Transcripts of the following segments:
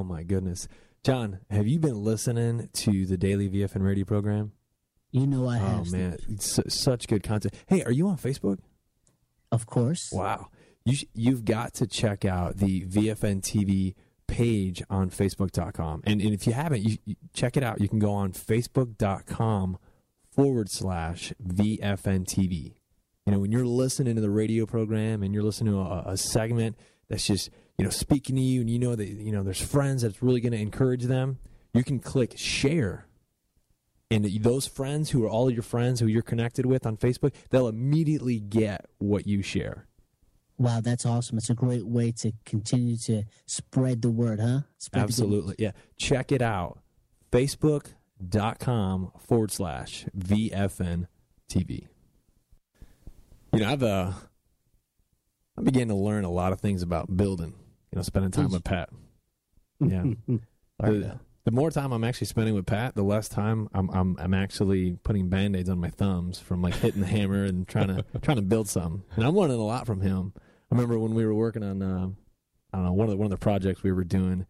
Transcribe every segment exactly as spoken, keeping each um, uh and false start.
Oh, my goodness. John, have you been listening to the daily V F N radio program? You know I have. Oh, man. It's such good content. Hey, are you on Facebook? Of course. Wow. You sh- you've got to check out the V F N T V page on Facebook dot com. And, and if you haven't, you, you check it out. You can go on Facebook dot com forward slash V F N T V. You know, when you're listening to the radio program and you're listening to a, a segment that's just, you know, speaking to you and you know that, you know, there's friends that's really going to encourage them, you can click share. And those friends who are all your friends who you're connected with on Facebook, they'll immediately get what you share. Wow, that's awesome. It's a great way to continue to spread the word, huh? Spread Absolutely. Yeah. Check it out. Facebook dot com forward slash V F N T V. You know, I've uh, I'm beginning to learn a lot of things about building, you know, spending time with Pat. Yeah. the, the more time I'm actually spending with Pat, the less time I'm I'm I'm actually putting Band-Aids on my thumbs from like hitting the hammer and trying to trying to build something. And I'm learning a lot from him. I remember when we were working on uh, I don't know, one of the one of the projects we were doing,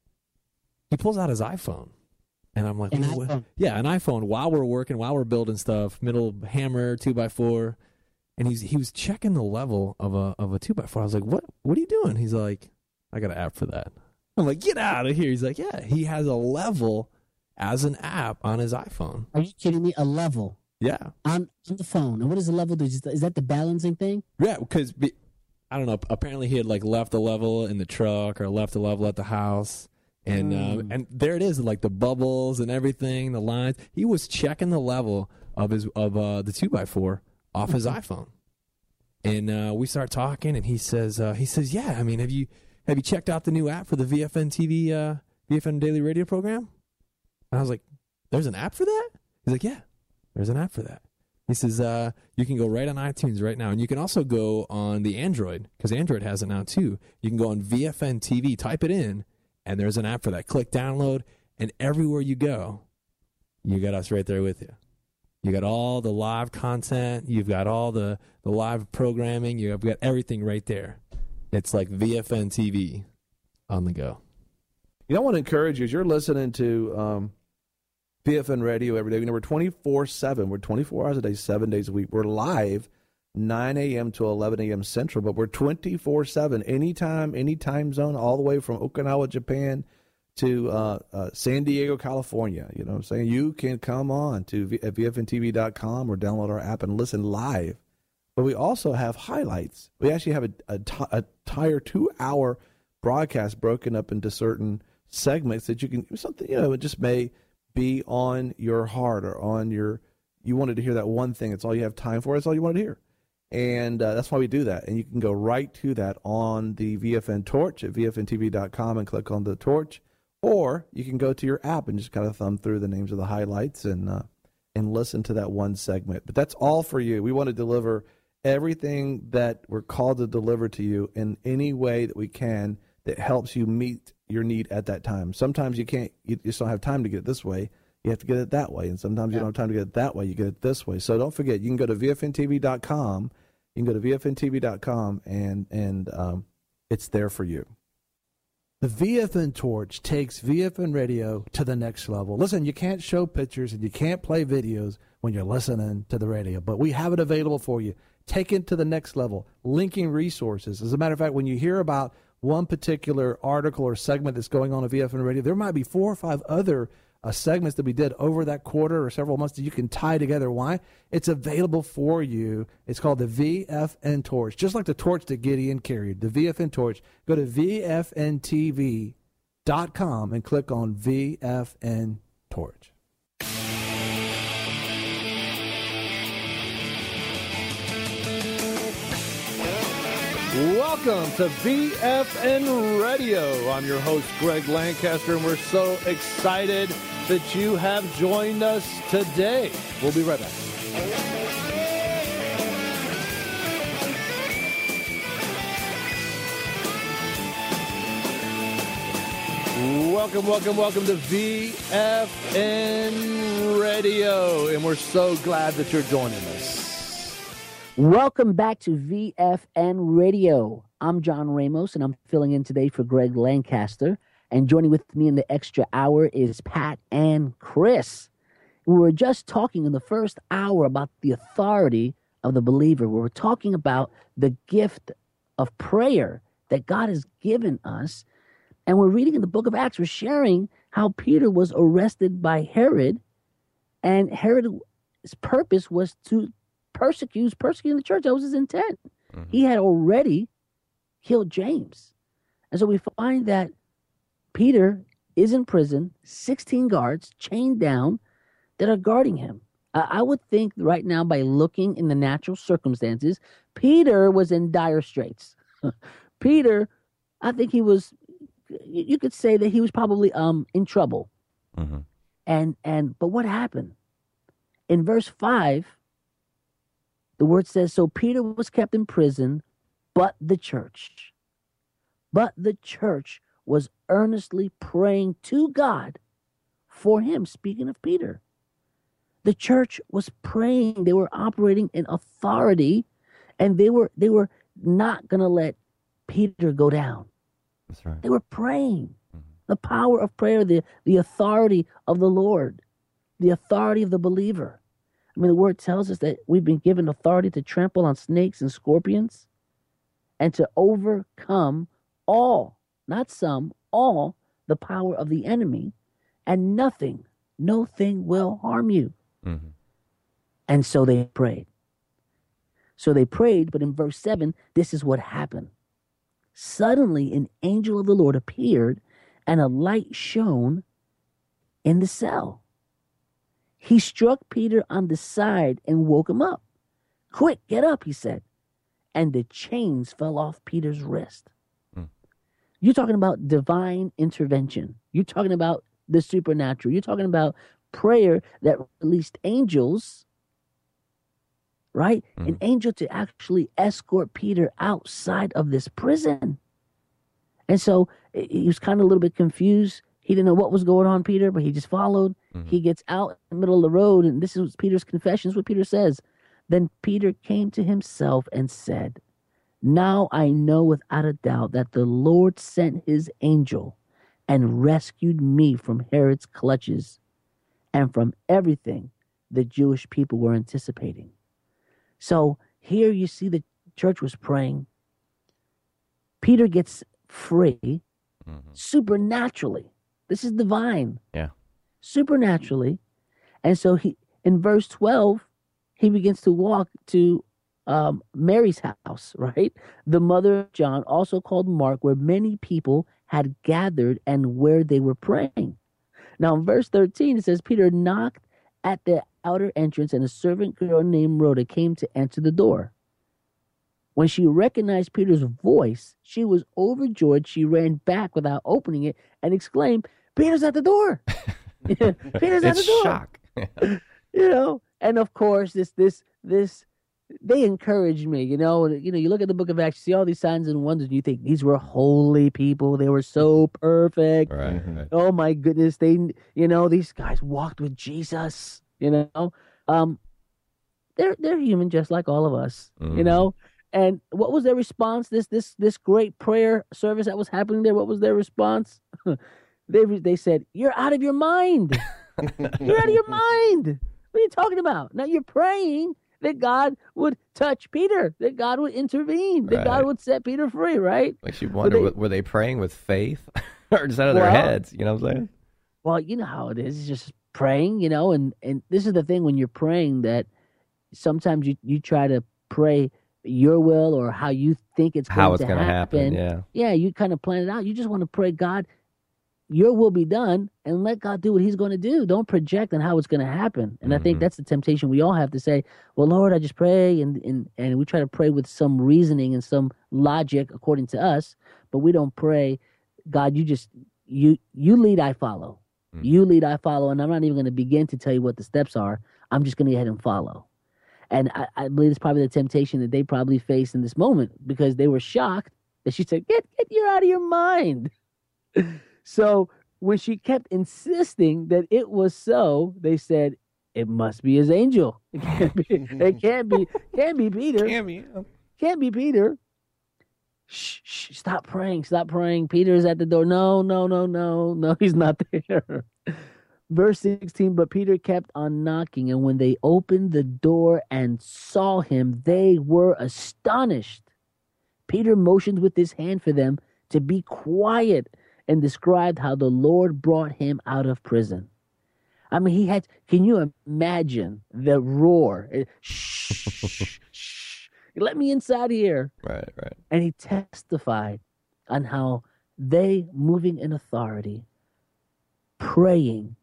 he pulls out his iPhone. And I'm like, an what? iPhone. Yeah, an iPhone while we're working, while we're building stuff, middle hammer, two by four. And he's he was checking the level of a of a two by four. I was like, what what are you doing? He's like, I got an app for that. I'm like, get out of here. He's like, yeah, he has a level as an app on his iPhone. Are you kidding me? A level. Yeah. On, on the phone. And what does the level do? Is that the balancing thing? Yeah, because I don't know. Apparently he had like left a level in the truck or left a level at the house. And mm. um, and there it is, like the bubbles and everything, the lines. He was checking the level of his of uh, the two by four off his iPhone, and uh, we start talking, and he says uh, he says, yeah, I mean, have you have you checked out the new app for the V F N T V uh, V F N Daily Radio program? And I was like, there's an app for that? He's like, yeah, there's an app for that. He says uh, you can go right on iTunes right now, and you can also go on the Android because Android has it now too. You can go on V F N T V, type it in. And there's an app for that. Click download, and everywhere you go, you got us right there with you. You got all the live content. You've got all the, the live programming. You've got everything right there. It's like V F N T V on the go. You know, I want to encourage you as you're listening to um, V F N Radio every day. You know, we're twenty-four seven. We're twenty-four hours a day, seven days a week. We're live nine a.m. to eleven a.m. Central, but we're twenty-four seven, anytime, any time zone, all the way from Okinawa, Japan to uh, uh, San Diego, California. You know what I'm saying? You can come on to v- V F N T V dot com or download our app and listen live. But we also have highlights. We actually have a, a, t- a entire two-hour broadcast broken up into certain segments that you can, something, you know, it just may be on your heart or on your, you wanted to hear that one thing. It's all you have time for. It's all you wanted to hear. And uh, that's why we do that. And you can go right to that on the V F N Torch at V F N T V dot com and click on the torch. Or you can go to your app and just kind of thumb through the names of the highlights and uh, and listen to that one segment. But that's all for you. We want to deliver everything that we're called to deliver to you in any way that we can that helps you meet your need at that time. Sometimes you can't, you just don't have time to get it this way. You have to get it that way. And sometimes yeah. you don't have time to get it that way. You get it this way. So don't forget, you can go to V F N T V dot com. You can go to V F N T V dot com, and, and um, it's there for you. The V F N Torch takes V F N Radio to the next level. Listen, you can't show pictures and you can't play videos when you're listening to the radio, but we have it available for you. Take it to the next level, linking resources. As a matter of fact, when you hear about one particular article or segment that's going on at V F N Radio, there might be four or five other Uh, segments that we did over that quarter or several months that you can tie together. Why? It's available for you. It's called the V F N Torch, just like the torch that Gideon carried, the V F N Torch. Go to V F N T V dot com and click on V F N Torch. Welcome to V F N Radio. I'm your host, Greg Lancaster, and we're so excited that you have joined us today. We'll be right back. Welcome, welcome, welcome to V F N Radio, and we're so glad that you're joining us. Welcome back to V F N Radio. I'm John Ramos, and I'm filling in today for Greg Lancaster. And joining with me in the extra hour is Pat and Chris. We were just talking in the first hour about the authority of the believer. We were talking about the gift of prayer that God has given us. And we're reading in the book of Acts, we're sharing how Peter was arrested by Herod, and Herod's purpose was to persecute, persecute the church. That was his intent. Mm-hmm. He had already killed James. And so we find that Peter is in prison, sixteen guards chained down that are guarding him. Uh, I would think right now, by looking in the natural circumstances, Peter was in dire straits. Peter, I think he was, you could say that he was probably um in trouble. Mm-hmm. And, and, but what happened? In verse five, the word says, so Peter was kept in prison, but the church, but the church was earnestly praying to God for him. Speaking of Peter, the church was praying. They were operating in authority, and they were they were not going to let Peter go down. That's right. They were praying. Mm-hmm. The power of prayer, the, the authority of the Lord, the authority of the believer. I mean, the word tells us that we've been given authority to trample on snakes and scorpions and to overcome all, not some, all the power of the enemy, and nothing, no thing will harm you. Mm-hmm. And so they prayed. So they prayed, but in verse seven, this is what happened. Suddenly an angel of the Lord appeared, and a light shone in the cell. He struck Peter on the side and woke him up. Quick, get up, he said. And the chains fell off Peter's wrist. Mm. You're talking about divine intervention. You're talking about the supernatural. You're talking about prayer that released angels, right? Mm. An angel to actually escort Peter outside of this prison. And so he was kind of a little bit confused. He didn't know what was going on, Peter, but he just followed. Mm-hmm. He gets out in the middle of the road, and this is Peter's confession. This is what Peter says. Then Peter came to himself and said, now I know without a doubt that the Lord sent his angel and rescued me from Herod's clutches and from everything the Jewish people were anticipating. So here you see the church was praying. Peter gets free mm-hmm. supernaturally. This is divine. Yeah. Supernaturally. And so he, in verse twelve, he begins to walk to um, Mary's house, right? The mother of John, also called Mark, where many people had gathered and where they were praying. Now, in verse thirteen, it says, Peter knocked at the outer entrance, and a servant girl named Rhoda came to answer the door. When she recognized Peter's voice, she was overjoyed. She ran back without opening it and exclaimed, Peter's at the door. Peter's at the door. Shock. You know, and of course, this, this, this, they encouraged me, you know, and, you know, you look at the book of Acts, you see all these signs and wonders, and you think these were holy people. They were so perfect. Right, right. Oh my goodness. They, you know, these guys walked with Jesus, you know, um, they're, they're human just like all of us, mm-hmm. you know, and what was their response? This, this, this great prayer service that was happening there. What was their response? they, they said, you're out of your mind. You're out of your mind. What are you talking about? Now you're praying that God would touch Peter, that God would intervene, that right. God would set Peter free, right? Makes you wonder, they, were they praying with faith or just out of well, their heads? You know what I'm saying? Well, you know how it is. It's just praying, you know, and, and this is the thing when you're praying that sometimes you, you try to pray your will or how you think it's how going it's to going to happen. happen. Yeah. Yeah, you kind of plan it out. You just want to pray, God, your will be done, and let God do what he's going to do. Don't project on how it's going to happen. And mm-hmm. I think that's the temptation we all have to say, well, Lord, I just pray, and, and, and we try to pray with some reasoning and some logic according to us, but we don't pray, God, you just, you you lead, I follow. Mm-hmm. You lead, I follow, and I'm not even going to begin to tell you what the steps are. I'm just going to go ahead and follow. And I, I believe it's probably the temptation that they probably faced in this moment because they were shocked that she said, get, get you out of your mind. So when she kept insisting that it was so, they said, it must be his angel. It can't be, it can't be, can't be Peter. Can't be. Can't be Peter. shh, shh, stop praying, stop praying. Peter is at the door. No, no, no, no, no, he's not there. Verse sixteen, but Peter kept on knocking, and when they opened the door and saw him, they were astonished. Peter motioned with his hand for them to be quiet and described how the Lord brought him out of prison. I mean, he had, can you imagine the roar? Shh, shh, let me inside here. Right, right. And he testified on how they, moving in authority, praying,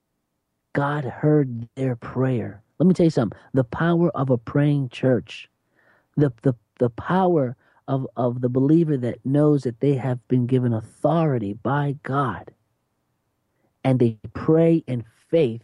God heard their prayer. Let me tell you something. The power of a praying church, the the, the power of, of the believer that knows that they have been given authority by God, and they pray in faith.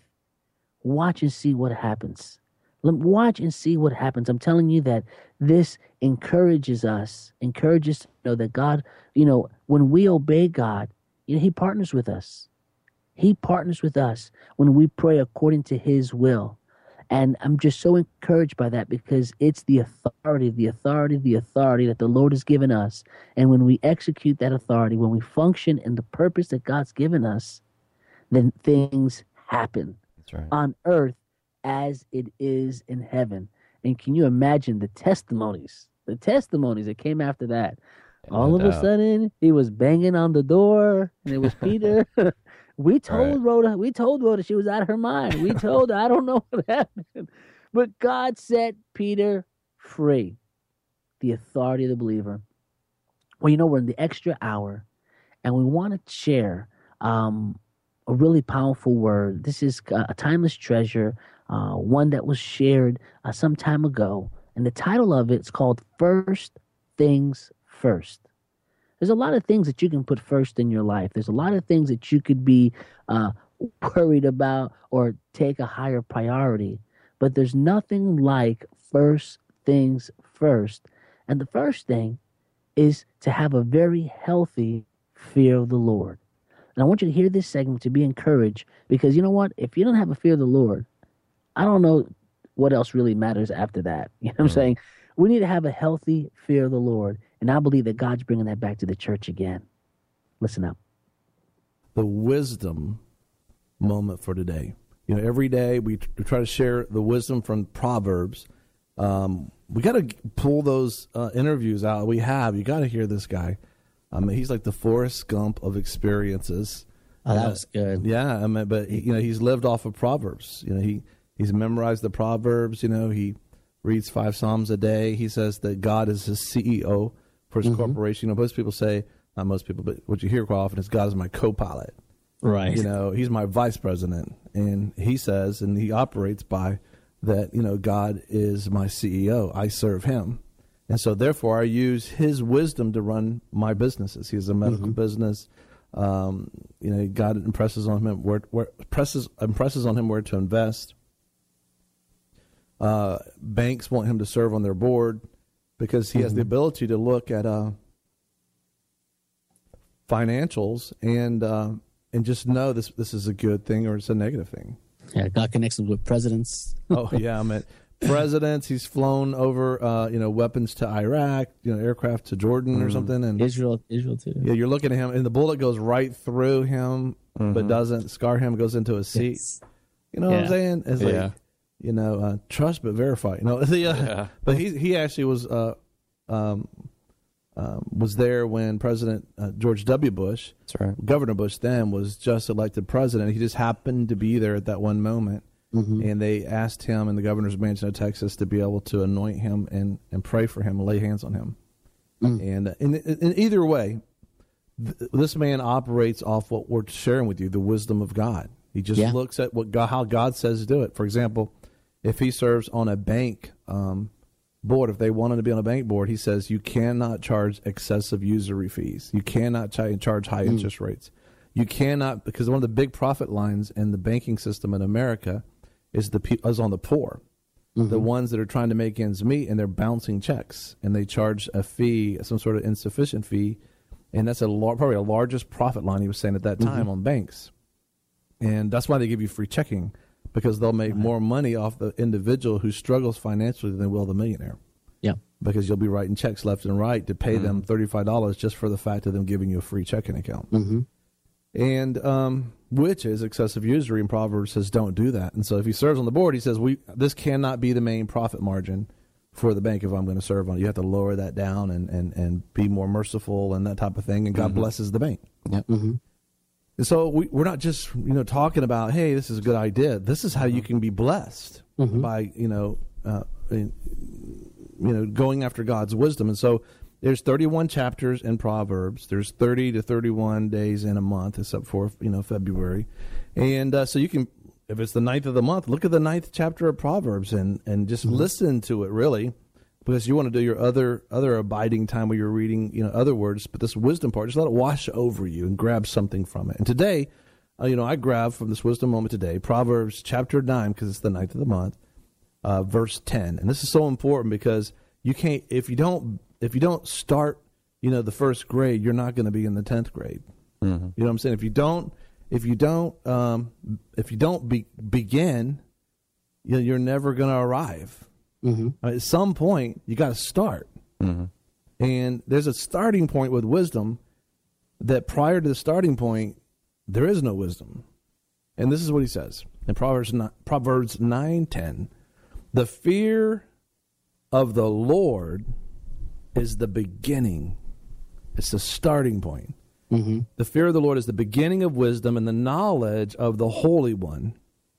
Watch and see what happens. Watch and see what happens. I'm telling you that this encourages us, encourages to know that God, you know, when we obey God, you know, he partners with us. He partners with us when we pray according to his will. And I'm just so encouraged by that because it's the authority, the authority, the authority that the Lord has given us. And when we execute that authority, when we function in the purpose that God's given us, then things happen. That's right. On earth as it is in heaven. And can you imagine the testimonies, the testimonies that came after that? No All of doubt. a sudden, he was banging on the door, and it was Peter. We told Right. Rhoda, we told Rhoda she was out of her mind. We told her, I don't know what happened. But God set Peter free. The authority of the believer. Well, you know, we're in the extra hour, and we want to share um, a really powerful word. This is a timeless treasure, uh, one that was shared uh, some time ago. And the title of it is called First Things First. There's a lot of things that you can put first in your life. There's a lot of things that you could be uh, worried about or take a higher priority. But there's nothing like first things first. And the first thing is to have a very healthy fear of the Lord. And I want you to hear this segment to be encouraged because you know what? If you don't have a fear of the Lord, I don't know what else really matters after that. You know what I'm saying? We need to have a healthy fear of the Lord. And I believe that God's bringing that back to the church again. Listen up. The wisdom moment for today. You know, every day we, we try to share the wisdom from Proverbs. Um, we got to pull those uh, interviews out. We have. You got to hear this guy. I mean, he's like the Forrest Gump of experiences. Oh, that Uh, was good. Yeah, I mean, but he, you know, he's lived off of Proverbs. You know, he he's memorized the Proverbs. You know, he reads five Psalms a day. He says that God is his C E O for his Mhm. corporation. You know, most people say, not most people, but what you hear quite often is God is my co-pilot. Right. You know, he's my vice president, and he says, and he operates by that. You know, God is my C E O. I serve him, and so therefore I use his wisdom to run my businesses. He has a medical Mhm. business. Um, you know, God impresses on him where, where presses impresses on him where to invest. Uh, banks want him to serve on their board because he has the ability to look at uh, financials and uh, and just know this this is a good thing or it's a negative thing. Yeah, God connects us with presidents. Oh yeah, I mean presidents. He's flown over uh, you know weapons to Iraq, you know aircraft to Jordan or something, and Israel, Israel too. yeah, you're looking at him and the bullet goes right through him, but doesn't scar him. Goes into his seat. Yes. You know what I'm Yeah. saying? It's like, Yeah. you know, uh, trust but verify. You know, the, uh, Yeah. but he he actually was uh, um, um, was there when President uh, George W. Bush, That's right. Governor Bush then, was just elected president. He just happened to be there at that one moment, Mhm. and they asked him in the governor's mansion of Texas to be able to anoint him and, and pray for him and lay hands on him. Mm. And uh, in, in either way, th- this man operates off what we're sharing with you, the wisdom of God. He just Yeah. looks at what God, how God says to do it. For example, if he serves on a bank um, board, if they want him to be on a bank board, he says you cannot charge excessive usury fees. You cannot ch- charge high interest rates. You cannot, because one of the big profit lines in the banking system in America is the pe- is on the poor, the ones that are trying to make ends meet, and they're bouncing checks, and they charge a fee, some sort of insufficient fee, and that's a lar- probably a largest profit line he was saying at that time on banks, and that's why they give you free checking, because they'll make more money off the individual who struggles financially than they will the millionaire. Yeah. because you'll be writing checks left and right to pay Mm-hmm. them thirty-five dollars just for the fact of them giving you a free checking account. Mm-hmm. And um, which is excessive usury, and Proverbs says don't do that. And so if he serves on the board, he says we this cannot be the main profit margin for the bank if I'm going to serve on it. You have to lower that down and, and, and be more merciful and that type of thing, and God Mm-hmm. blesses the bank. Yep. Mm-hmm. And so we, we're not just you know talking about, hey, this is a good idea. This is how you can be blessed Mhm. by you know uh, in- you know going after God's wisdom. And so there's thirty-one chapters in Proverbs. There's thirty to thirty-one days in a month, except for you know February. And uh, so you can, if it's the ninth of the month, look at the ninth chapter of Proverbs and and just listen to it really, because you want to do your other other abiding time where you're reading you know other words. But this wisdom part, just let it wash over you and grab something from it. And today, uh, you know, I grabbed from this wisdom moment today Proverbs chapter nine, because it's the ninth of the month, uh, verse ten. And this is so important because you can't if you don't. If you don't start, you know, the first grade, you're not going to be in the tenth grade. Mm-hmm. You know what I'm saying? If you don't, if you don't, um, if you don't be, begin, you know, you're never going to arrive. Mm-hmm. Uh, At some point, you got to start. Mm-hmm. And there's a starting point with wisdom that prior to the starting point, there is no wisdom. And this is what he says in Proverbs nine, Proverbs nine ten. The fear of the Lord is the beginning. It's the starting point. Mm-hmm. The fear of the Lord is the beginning of wisdom, and the knowledge of the Holy One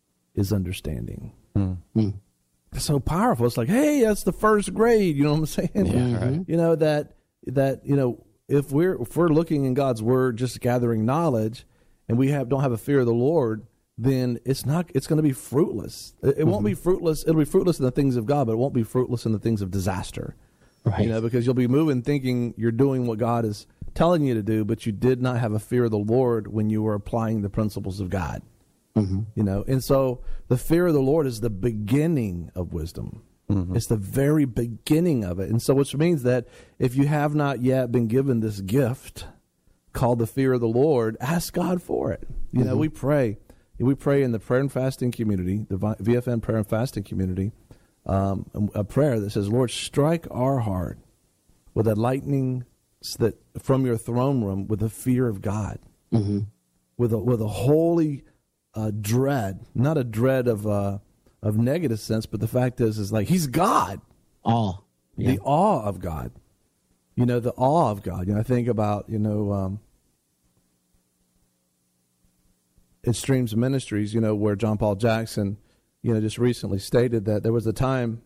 is understanding. Mm-hmm. It's so powerful. It's like, hey, that's the first grade. You know what I'm saying? Yeah, right. You know that that you know if we're if we're looking in God's word, just gathering knowledge, and we have don't have a fear of the Lord, then it's not. It's going to be fruitless. It, it won't be fruitless. It'll be fruitless in the things of God, but it won't be fruitless in the things of disaster. Right. You know, because you'll be moving thinking you're doing what God is telling you to do, but you did not have a fear of the Lord when you were applying the principles of God. Mm-hmm. You know, and so the fear of the Lord is the beginning of wisdom. Mm-hmm. It's the very beginning of it. And so which means that if you have not yet been given this gift called the fear of the Lord, ask God for it. You know, we pray. We pray in the prayer and fasting community, the V F N prayer and fasting community, um, a prayer that says, Lord, strike our heart with a lightning that from your throne room with the fear of God, Mm-hmm. with a, with a holy uh, dread, not a dread of uh, of negative sense, but the fact is, is like he's God, All. Yeah. the awe of God. You know, the awe of God. You know, I think about, you know, um, in Streams Ministries, you know, where John Paul Jackson, you know, just recently stated that there was a time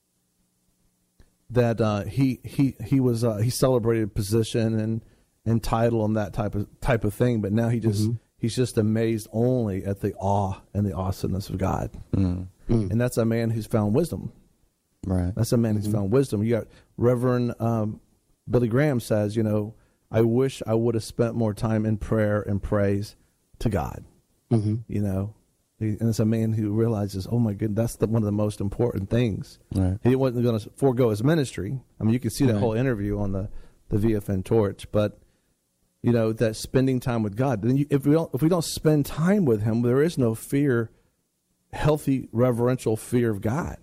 that uh, he he he was uh, he celebrated position and and title and that type of type of thing, but now he just Mm-hmm. he's just amazed only at the awe and the awesomeness of God, Mm. and that's a man who's found wisdom. Right. That's a man who's found wisdom. You got Reverend um, Billy Graham says, you know, I wish I would have spent more time in prayer and praise to God. Mm-hmm. You know, He- and it's a man who realizes, oh my goodness, that's the, one of the most important things. Right. He wasn't going to forego his ministry. I mean, you can see that Right. whole interview on the, the V F N Torch, but you know, that spending time with God. Then you, if we don't if we don't spend time with Him, there is no fear, healthy reverential fear of God.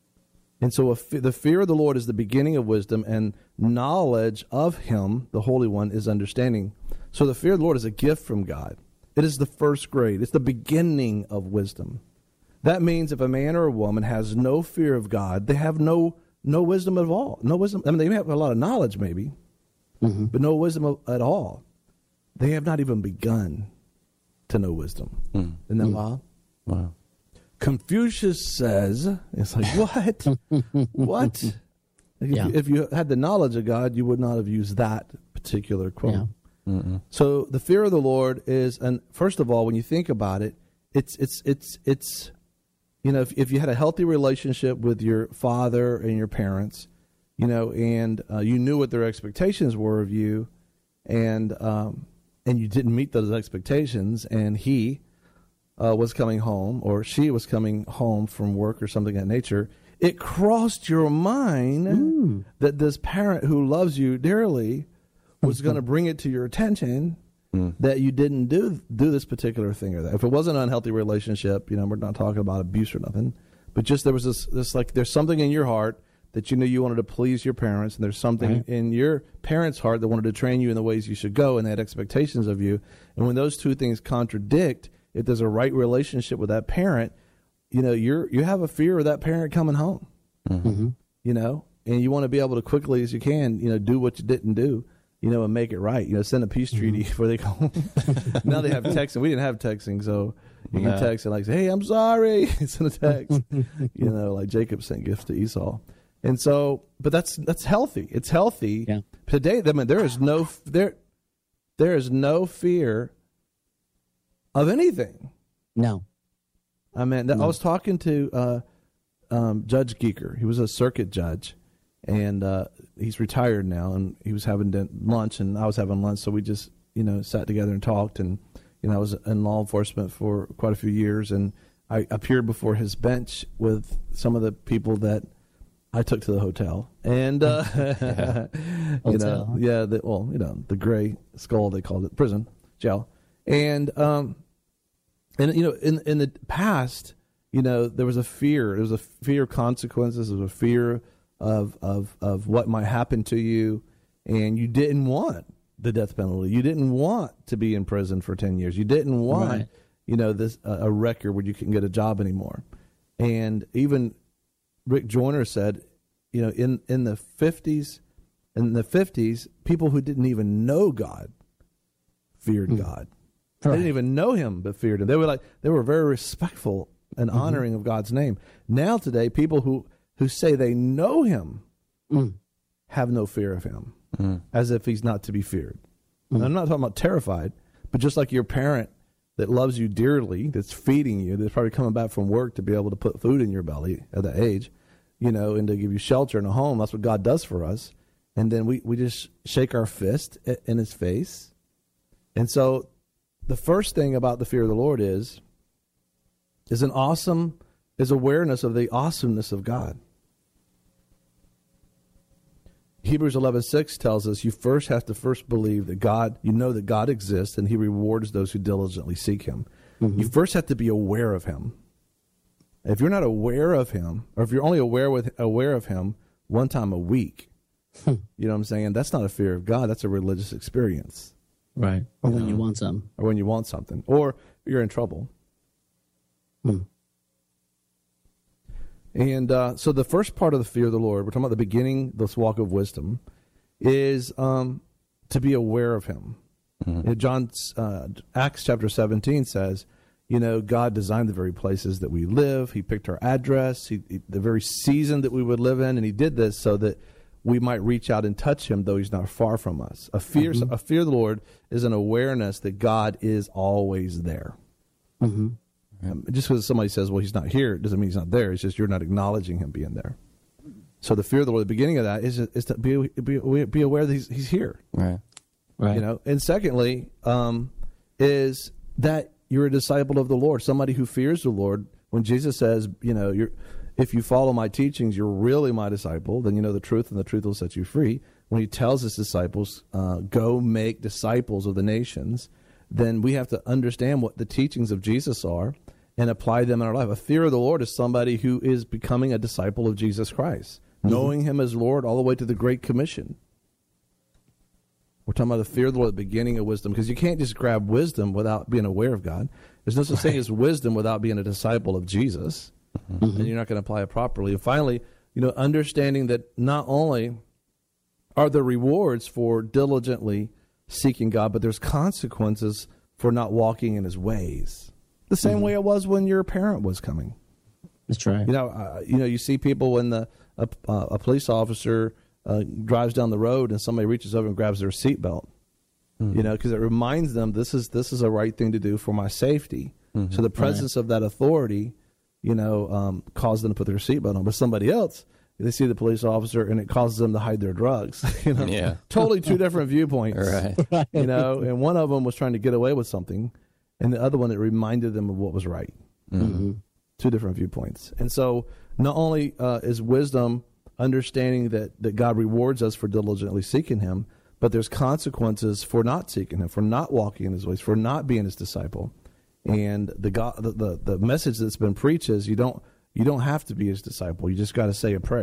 And so a, the fear of the Lord is the beginning of wisdom, and knowledge of Him, the Holy One, is understanding. So the fear of the Lord is a gift from God. It is the first grade. It's the beginning of wisdom. That means if a man or a woman has no fear of God, they have no no wisdom at all. No wisdom. I mean, they may have a lot of knowledge, maybe, Mm-hmm. but no wisdom at all. They have not even begun to know wisdom. Mm. Isn't that wild? Wow. Confucius says, it's like, what? What? If, Yeah. you, if you had the knowledge of God, you would not have used that particular quote. Yeah. Mm-mm. So the fear of the Lord is, and first of all, when you think about it, it's, it's, it's, it's, you know, if, if you had a healthy relationship with your father and your parents, you know, and uh, you knew what their expectations were of you, and, um, and you didn't meet those expectations, and he uh, was coming home or she was coming home from work or something of that nature, it crossed your mind Mm. that this parent who loves you dearly was going to bring it to your attention Mm. that you didn't do do this particular thing or that. If it was an unhealthy relationship, you know, we're not talking about abuse or nothing, but just there was this, this like there's something in your heart that you knew you wanted to please your parents, and there's something Right. in your parents' heart that wanted to train you in the ways you should go, and they had expectations of you. And when those two things contradict, if there's a right relationship with that parent, you know, you're you have a fear of that parent coming home. Mm-hmm. You know, and you want to be able to quickly as you can, you know, do what you didn't do, you know, and make it right. You know, send a peace treaty before they go home. Now they have texting. We didn't have texting, so you can No. text and like say, "Hey, I'm sorry." Send a text. You know, like Jacob sent gifts to Esau. And so, but that's that's healthy. It's healthy. Yeah. Today, I mean, there is no there there is no fear of anything. No. I mean, that, I No. was talking to uh, um, Judge Geeker. He was a circuit judge, and uh, he's retired now. And he was having din- lunch, and I was having lunch. So we just, you know, sat together and talked. And you know, I was in law enforcement for quite a few years, and I appeared before his bench with some of the people that I took to the hotel, and uh, you know, Hotel. yeah, the, well, you know, the gray skull they called it, prison, jail, and um, and you know, in in the past, you know, there was a fear, there was a fear of consequences, there was a fear of of of what might happen to you, and you didn't want the death penalty, you didn't want to be in prison for ten years, you didn't want, Right. you know, this uh, a record where you couldn't get a job anymore, and even Rick Joyner said, you know, in, in the fifties, in the fifties, people who didn't even know God feared Hmm. God. Right. They didn't even know Him, but feared Him. They were like, they were very respectful and Mm-hmm. honoring of God's name. Now today, people who, who say they know Him Mm. have no fear of Him, Mm. as if He's not to be feared. Mm. And I'm not talking about terrified, but just like your parent that loves you dearly, that's feeding you, that's probably coming back from work to be able to put food in your belly at that age, you know, and to give you shelter and a home. That's what God does for us. And then we, we just shake our fist i- in His face. And so the first thing about the fear of the Lord is, is an awesome, is awareness of the awesomeness of God. Hebrews eleven six tells us you first have to first believe that God, you know that God exists and He rewards those who diligently seek Him. Mm-hmm. You first have to be aware of Him. If you're not aware of Him, or if you're only aware with aware of Him one time a week, you know what I'm saying? That's not a fear of God. That's a religious experience. Right. Or when you want some. Or when you want something, or you're in trouble. Hmm. And uh, so the first part of the fear of the Lord, we're talking about the beginning, this walk of wisdom, is um, to be aware of Him. Mm-hmm. And John's uh, Acts chapter seventeen says, you know, God designed the very places that we live. He picked our address, he, he, the very season that we would live in, and He did this so that we might reach out and touch Him, though He's not far from us. A fear, Mm-hmm. a fear of the Lord is an awareness that God is always there. Mm-hmm. Um, just because somebody says, well, He's not here, doesn't mean He's not there. It's just you're not acknowledging Him being there. So the fear of the Lord, the beginning of that is, is to be, be, be aware that he's, he's here. Right. Right. You know, and secondly, um, is that you're a disciple of the Lord, somebody who fears the Lord. When Jesus says, you know, you're, if you follow my teachings, you're really my disciple, then you know the truth, and the truth will set you free. When He tells His disciples, uh, go make disciples of the nations, then we have to understand what the teachings of Jesus are and apply them in our life. A fear of the Lord is somebody who is becoming a disciple of Jesus Christ, mm-hmm. knowing Him as Lord all the way to the Great Commission. We're talking about the fear of the Lord, the beginning of wisdom, because you can't just grab wisdom without being aware of God. There's no such thing as wisdom without being a disciple of Jesus, mm-hmm. and you're not going to apply it properly. And finally, you know, understanding that not only are there rewards for diligently seeking God, but there's consequences for not walking in His ways. The same mm-hmm. way it was when your parent was coming. That's right. You know, uh, you know, you see people when the a, uh, a police officer uh, drives down the road and somebody reaches over and grabs their seatbelt. Mm-hmm. You know, because it reminds them this is this is a right thing to do for my safety. Mm-hmm. So the presence right. of that authority, you know, um, caused them to put their seatbelt on. But somebody else, they see the police officer and it causes them to hide their drugs. You know, yeah. Totally two different viewpoints. Right. You know, and one of them was trying to get away with something, and the other one it reminded them of what was right. Mm-hmm. Two different viewpoints. And so not only uh, is wisdom understanding that, that God rewards us for diligently seeking Him, but there's consequences for not seeking Him, for not walking in His ways, for not being His disciple. And the God, the, the, the message that's been preached is you don't you don't have to be His disciple. You just got to say a prayer.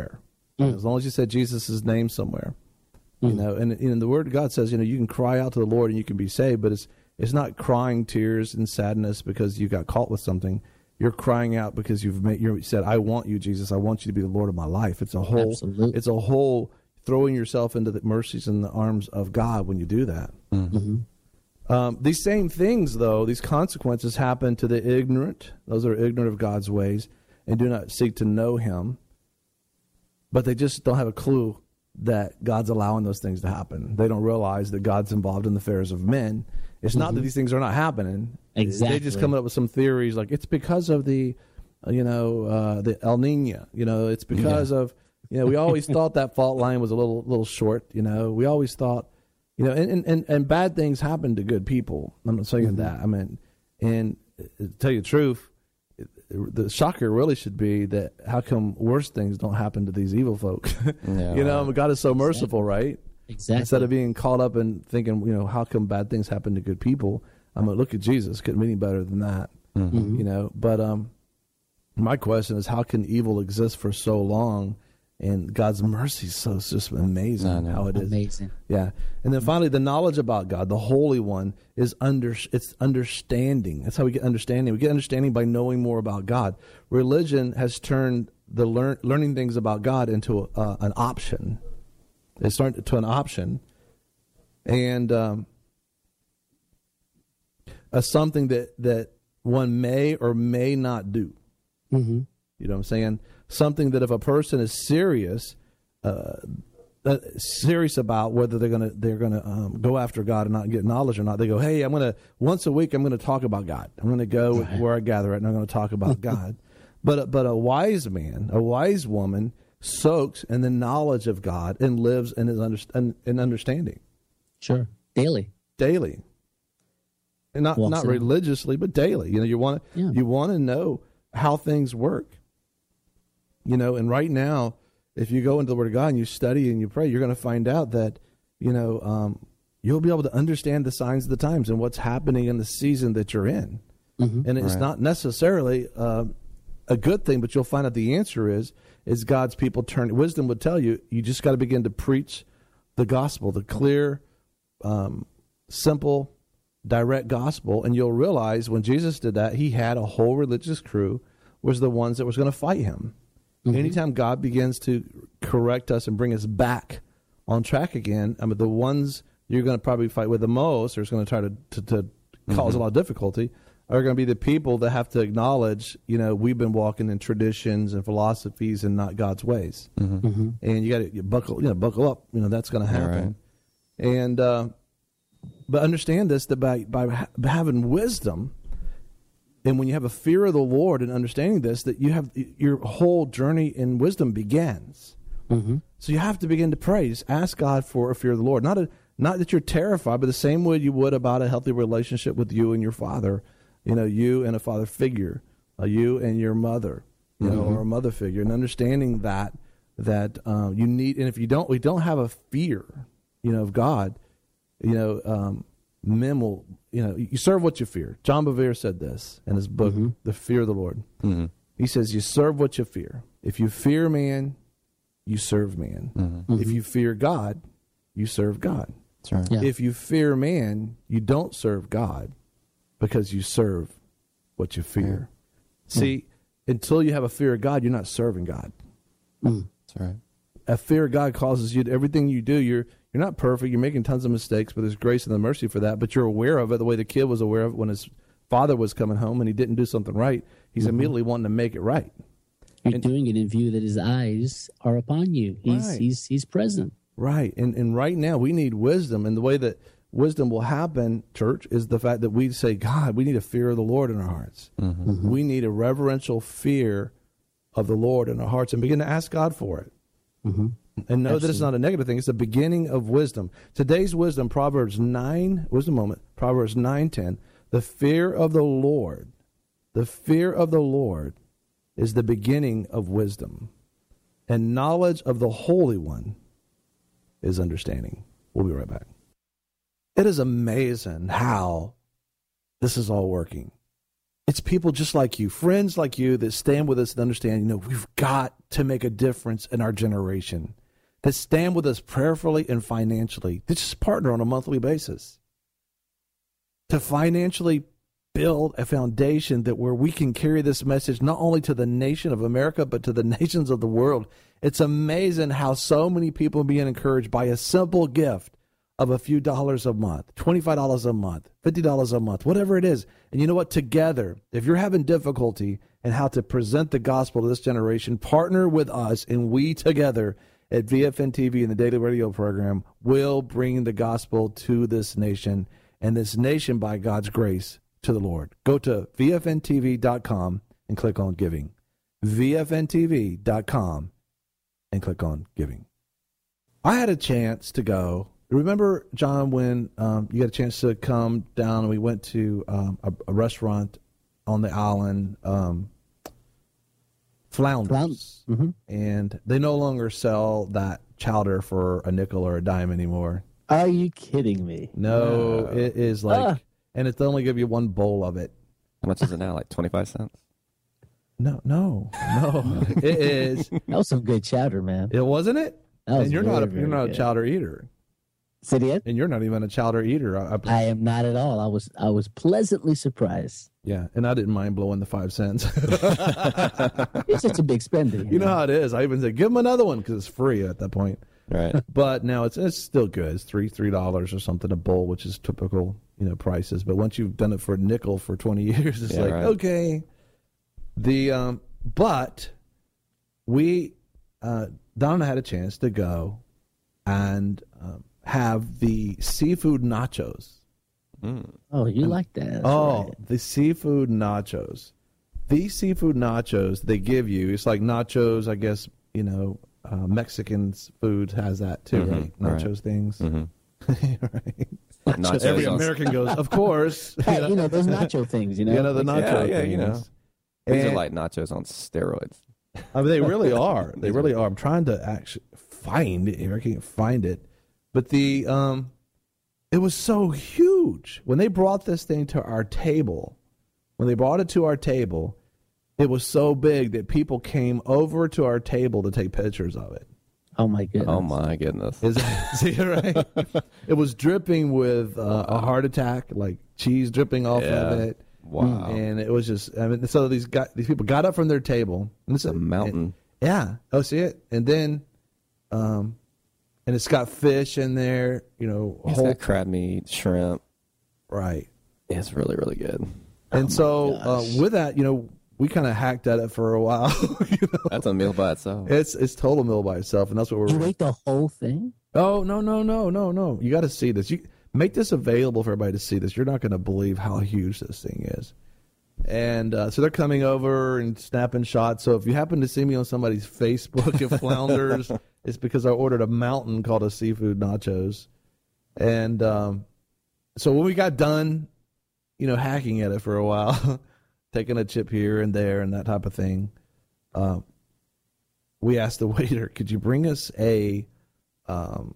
Mm. As long as you said Jesus' name somewhere. Mm. You know, and, and the Word of God says, you know, you can cry out to the Lord and you can be saved, but it's it's not crying tears and sadness because you got caught with something. You're crying out because you've made, you said, I want you, Jesus. I want you to be the Lord of my life. It's a whole, Absolutely. it's a whole throwing yourself into the mercies and the arms of God when you do that. Mm-hmm. Um, these same things, though, these consequences happen to the ignorant, those that are ignorant of God's ways and do not seek to know him, but they just don't have a clue that God's allowing those things to happen. They don't realize that God's involved in the affairs of men. It's mm-hmm. not that these things are not happening. Exactly. They just come up with some theories like it's because of the, you know, uh, the El Nino. You know, it's because yeah. of, you know, we always thought that fault line was a little little short. You know, we always thought, you know, and, and, and bad things happen to good people. I'm not saying mm-hmm. that. I mean, and to tell you the truth, the shocker really should be that how come worse things don't happen to these evil folk? Yeah, you know, I mean, God is so merciful, exactly. right? Exactly. Instead of being caught up in thinking, you know, how come bad things happen to good people? I'm going to look at Jesus. Couldn't be any better than that, mm-hmm. you know. But um, my question is, how can evil exist for so long? And God's mercy is so it's just amazing no, no. how it is. Amazing. Yeah. And then finally, the knowledge about God, the Holy One, is under it's understanding. That's how we get understanding. We get understanding by knowing more about God. Religion has turned the learn, learning things about God into uh, an option. It's turned to an option. And um, a something that, that one may or may not do. Mm-hmm. You know what I'm saying? Something that if a person is serious, uh, uh, serious about whether they're gonna they're gonna um, go after God and not get knowledge or not, they go, hey, I'm gonna once a week I'm gonna talk about God. I'm gonna go right. where I gather at and I'm gonna talk about God. But but a wise man, a wise woman, soaks in the knowledge of God and lives in his under, in, in understanding. Sure, daily, daily, and not Walks not religiously, but daily. You know, you want to yeah. you want to know how things work. You know, and right now, if you go into the Word of God and you study and you pray, you're going to find out that, you know, um, you'll be able to understand the signs of the times and what's happening in the season that you're in. Mm-hmm. And it's right. not necessarily uh, a good thing, but you'll find out the answer is, is God's people turn. Wisdom would tell you, you just got to begin to preach the gospel, the clear, um, simple, direct gospel. And you'll realize when Jesus did that, he had a whole religious crew was the ones that was going to fight him. Mm-hmm. Anytime God begins to correct us and bring us back on track again, I mean, the ones you're going to probably fight with the most, or is going to try to, to, to mm-hmm. cause a lot of difficulty, are going to be the people that have to acknowledge, you know, we've been walking in traditions and philosophies and not God's ways. Mm-hmm. Mm-hmm. And you got to buckle, you know, buckle up. You know, that's going to happen. Right. And uh, but understand this: that by by, ha- by having wisdom. And when you have a fear of the Lord and understanding this, that you have your whole journey in wisdom begins. Mm-hmm. So you have to begin to pray. Just ask God for a fear of the Lord. Not a, not that you're terrified, but the same way you would about a healthy relationship with you and your father. You know, you and a father figure, uh, you and your mother, you mm-hmm. know, or a mother figure, and understanding that that um, you need. And if you don't, we don't have a fear, you know, of God. You know, um, men will. You know, you serve what you fear. John Bevere said this in his book, mm-hmm. The Fear of the Lord. Mm-hmm. He says, you serve what you fear. If you fear man, you serve man. Mm-hmm. If you fear God, you serve God. That's right. Yeah. If you fear man, you don't serve God because you serve what you fear. Yeah. See, mm-hmm. until you have a fear of God, you're not serving God. Mm-hmm. That's right. A fear of God causes you to, everything you do, you're You're not perfect. You're making tons of mistakes, but there's grace and the mercy for that. But you're aware of it the way the kid was aware of it when his father was coming home and he didn't do something right. He's mm-hmm. immediately wanting to make it right. You're and, doing it in view that his eyes are upon you. He's right. he's he's present. Right. And and right now we need wisdom. And the way that wisdom will happen, church, is the fact that we say, God, we need a fear of the Lord in our hearts. Mm-hmm. Mm-hmm. We need a reverential fear of the Lord in our hearts and begin to ask God for it. Mm-hmm. And know Absolutely. That it's not a negative thing. It's the beginning of wisdom. Today's wisdom, Proverbs nine, wisdom moment, Proverbs nine ten. The fear of the Lord, the fear of the Lord is the beginning of wisdom. And knowledge of the Holy One is understanding. We'll be right back. It is amazing how this is all working. it's people just like you, friends like you that stand with us and understand, you know, we've got to make a difference in our generation, that stand with us prayerfully and financially, to just partner on a monthly basis, to financially build a foundation that where we can carry this message not only to the nation of America, but to the nations of the world. It's amazing how so many people are being encouraged by a simple gift of a few dollars a month, twenty-five dollars a month, fifty dollars a month, whatever it is. And you know what? Together, if you're having difficulty in how to present the gospel to this generation, partner with us, and we together at V F N T V and the Daily Radio Program will bring the gospel to this nation, and this nation, by God's grace, to the Lord. Go to V F N T V dot com and click on giving. V F N T V dot com and click on giving. I had a chance to go. Remember, John, when um, you got a chance to come down and we went to um, a, a restaurant on the island, um, Flounders, Flounders. Mm-hmm. And they no longer sell that chowder for a nickel or a dime anymore. Are you kidding me? No, No. it is like, Ah. and it's they only give you one bowl of it. How much is it now? Like twenty-five cents? No, no, no. It is. That was some good chowder, man. It wasn't it. That was And you're very, not a very you're not a good. chowder eater, Say it again? and you're not even a chowder eater. I, I, I am not at all. I was I was pleasantly surprised. yeah, and I didn't mind blowing the five cents. You're such a big spender. You know how it is. I even said, give them another one because it's free at that point. Right. But now it's it's still good. It's three three dollars or something a bowl, which is typical, you know, prices. But once you've done it for a nickel for twenty years, it's Yeah, like right. okay. The um, but we uh, Donna had a chance to go and um, have the seafood nachos. Mm. Oh, you like that? That's Oh, right. the seafood nachos. These seafood nachos they give you, it's like nachos, I guess, you know, uh, Mexican food has that too, Mhm, right? right. Nachos things. Mhm. right. Nachos Every on- American goes, of course. Hey, you know those nacho things. You know, You know, the Like, nacho Yeah, yeah, you know. things. These are And- like nachos on steroids. I mean, they really are. They These really are- are. I'm trying to actually find it here. I can't find it. But the um, it was so huge. When they brought this thing to our table, when they brought it to our table, it was so big that people came over to our table to take pictures of it. Oh my goodness. Oh my goodness. Is it, see it right? It was dripping with uh, a heart attack, like cheese dripping off Yeah. of it. Wow. And it was just, I mean, so these guys, these people got up from their table. And it's a mountain. yeah. Oh, see it? And then, um, and it's got fish in there, you know, It's whole, got crab meat, shrimp. right. It's really, really good. And so uh, gosh. with that, you know, we kind of hacked at it for a while. you know? That's a meal by itself. It's it's total meal by itself, and that's what You we're. ate the whole thing? Oh no no no no no! You got to see this. You make this available for everybody to see this. You're not going to believe how huge this thing is. And uh, so they're coming over and snapping shots. So if you happen to see me on somebody's Facebook at Flounders, it's because I ordered a mountain called a seafood nachos. And um, so when we got done, you know, hacking at it for a while, taking a chip here and there and that type of thing, uh, we asked the waiter, "Could you bring us a um,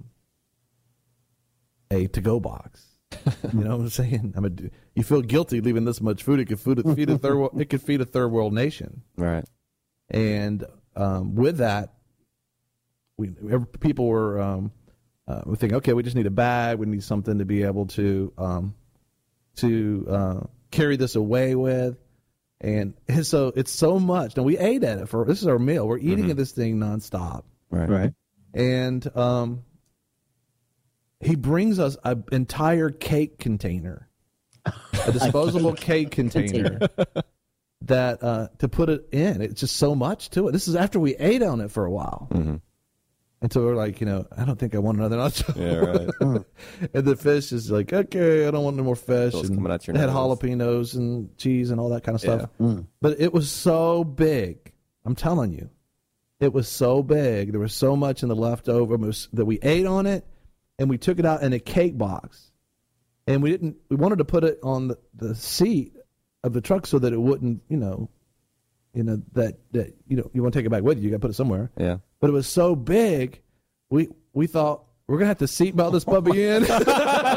a to-go box?" You know what I'm saying? I mean, you feel guilty leaving this much food. It could feed a, feed a third. World, it could feed a third world nation. Right. And um, with that, we every- people were um, uh, we thinking, okay, we just need a bag. We need something to be able to um, to uh, carry this away with. And it's so it's so much. Now we ate at it for this is our meal. We're eating Mhm. at this thing nonstop. Right. Right. And um, he brings us an entire cake container, a disposable cake, container, that uh, to put it in. It's just so much to it. This is after we ate on it for a while. Mhm. And so we're like, you know, I don't think I want another nacho. Yeah, right. And the fish is like, okay, I don't want no more fish. So it's and coming out your it had nose. jalapenos and cheese and all that kind of stuff. Yeah. Mm. But it was so big. I'm telling you. It was so big. There was so much in the leftover that we ate on it, and we took it out in a cake box. And we didn't. We wanted to put it on the, the seat of the truck so that it wouldn't, you know, you know that that you know you want to take it back with you. You got to put it somewhere. Yeah. But it was so big, we we thought we're gonna have to seatbelt this puppy in.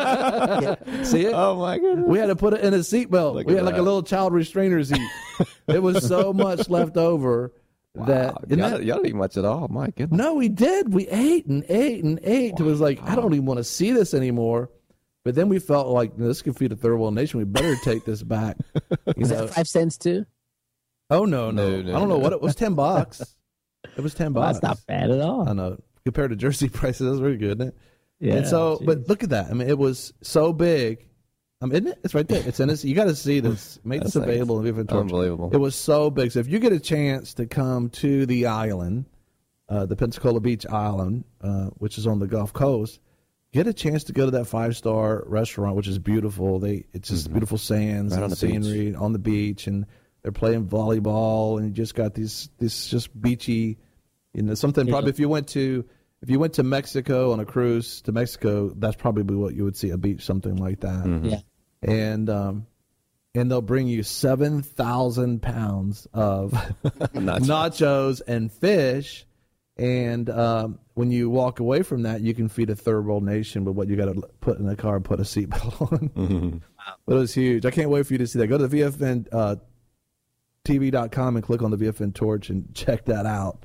See it? Oh my goodness. We had to put it in a seatbelt. Look We at had like a that. little child restrainer seat. It was so much left over that, Wow. and Y'all, that- y'all didn't eat much at all. My goodness. no, we did. We ate and ate and ate. It was like, I don't even want to see this anymore. But then we felt like, this could feed a third world nation. We better take this back. You Is know? that five cents too? Oh, no, no. No, no, I don't know no. what it was. ten bucks. It was ten Well, bucks. that's not bad at all. I know. Compared to Jersey prices, that's very good, isn't it? Yeah. And so, geez. but look at that. I mean, it was so big. Um, isn't it? It's right there. It's in this. You got to see this. Make this That's nice. available in Viva Torch. Unbelievable. It was so big. So if you get a chance to come to the island, uh, the Pensacola Beach Island, uh, which is on the Gulf Coast, get a chance to go to that five star restaurant, which is beautiful. They it's just beautiful sands Right and on the beach. scenery on the beach, and they're playing volleyball, and you just got these this just beachy, you know, something. Yeah. Probably if you went to if you went to Mexico on a cruise to Mexico, that's probably what you would see, a beach, something like that. Mm-hmm. Yeah. And um, and they'll bring you seven thousand pounds of nachos and fish. And um, when you walk away from that, you can feed a third world nation with what you got to put in the car and put a seatbelt on. Mm-hmm. But it was huge. I can't wait for you to see that. Go to V F N uh, T V dot com and click on the V F N Torch and check that out.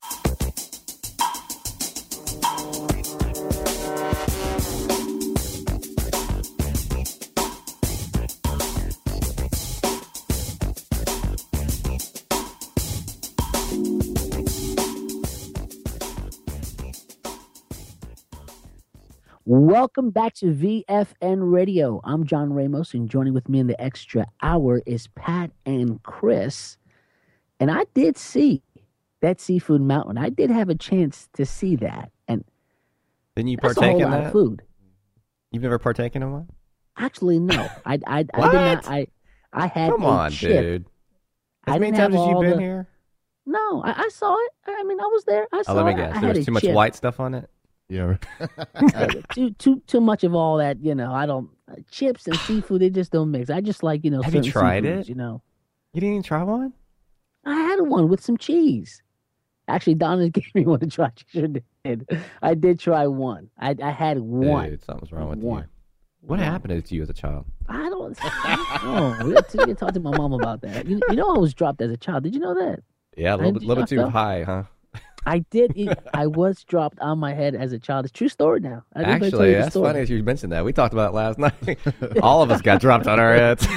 Welcome back to V F N Radio. I'm John Ramos, and joining with me in the extra hour is Pat and Chris. And I did see that Seafood Mountain. I did have a chance to see that, and Didn't you that's a partake whole in lot that? of food. You've never partaken in one? Actually, no, I, I, I did What? not. I, I had Come a on, chip. dude. I How many didn't have times have you all been the- here? No, I, I saw it. I mean, I was there. I saw Oh, let me it. guess. I There had was a too much chip. white stuff on it? Yeah. Uh, too too too much of all that, you know. I don't uh, chips and seafood. They just don't mix. I just like you know. Have you certain tried seafoods, it? You know, You didn't even try one? I had one with some cheese. Actually, Donna gave me one to try. She sure did. I did try one. I I had one. Dude, something's wrong with One. you. What happened to you as a child? I don't. Oh, we had to, we had to talk to my mom about that. You, you know, I was dropped as a child. Did you know that? Yeah, a little, bit, little bit too Stuff. high, huh? I did. Eat, I was dropped on my head as a child. It's a true story now. I didn't tell Actually, you the that's story. funny that you mentioned that. We talked about it last night. All of us got dropped on our heads.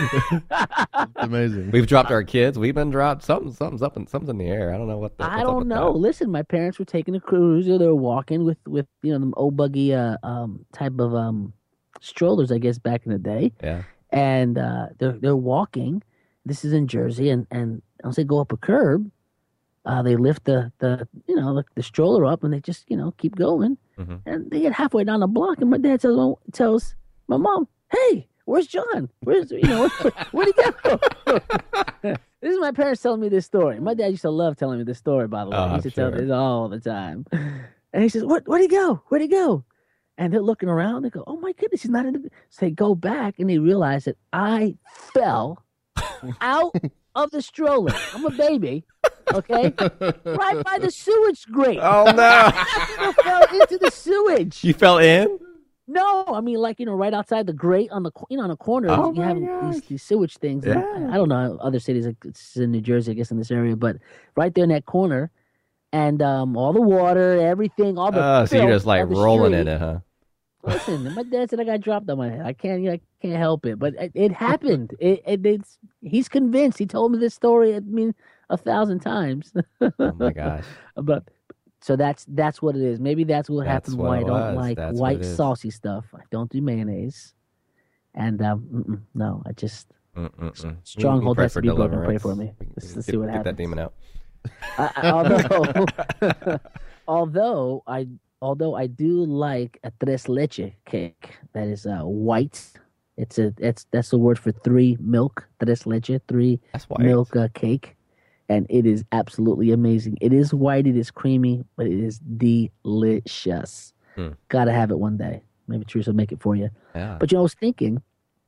Amazing. We've dropped our kids. We've been dropped. Something, something's up and something's in the air. I don't know what. The, I what's up don't with know. that. Listen, my parents were taking a cruise. They were walking with, with you know, them old buggy uh, um, type of um, strollers, I guess, back in the day. Yeah. And uh, they're they're walking. This is in Jersey, and and once they go up a curb, uh, they lift the the you know the, the stroller up, and they just you know keep going. Mhm. And they get halfway down the block, and my dad tells my, tells my mom, "Hey, where's John? Where's you know where, where'd he go?" This is my parents telling me this story. My dad used to love telling me this story, by the way. Oh, he I'm used to tell me sure. this all the time. And he says, "What? Where'd he go? Where'd he go?" And they're looking around. They go, "Oh my goodness, he's not in the." So they go back, and they realize that I fell out of the stroller. I'm a baby, okay, right by the sewage grate. Oh no! I fell into the sewage. You fell in? No, I mean like you know, right outside the grate on the co- you know on the corner. Oh you my have gosh. these, these sewage things. and Yeah. I don't know other cities. Like it's in New Jersey, I guess, in this area, but right there in that corner, and um, all the water, everything, all the. Oh, so you're filth just like of the rolling street. in it, huh? Listen, my dad said I got dropped on my head. I can't, I can't help it, but it, it happened. It, it, it's, he's convinced. He told me this story. I mean, a thousand times. Oh my gosh! But so that's that's what it is. Maybe that's what That's happened. what Why I it don't was. like That's what white it is. saucy stuff. I don't do mayonnaise, and um, mm-mm, no, I just Mm-mm-mm. Stronghold pray has to for be broken. Pray deliverance. for me. We- Let's- we let's get, see what get happens. that demon out. I, I- although although I although I do like a tres leche cake that is uh, white. It's a it's that's the word for three milk. Tres leche, three That's white. milk uh, cake, and it is absolutely amazing. It is white, it is creamy, but it is delicious. Hmm. Gotta have it one day. Maybe Teresa will make it for you. Yeah. But you know, I was thinking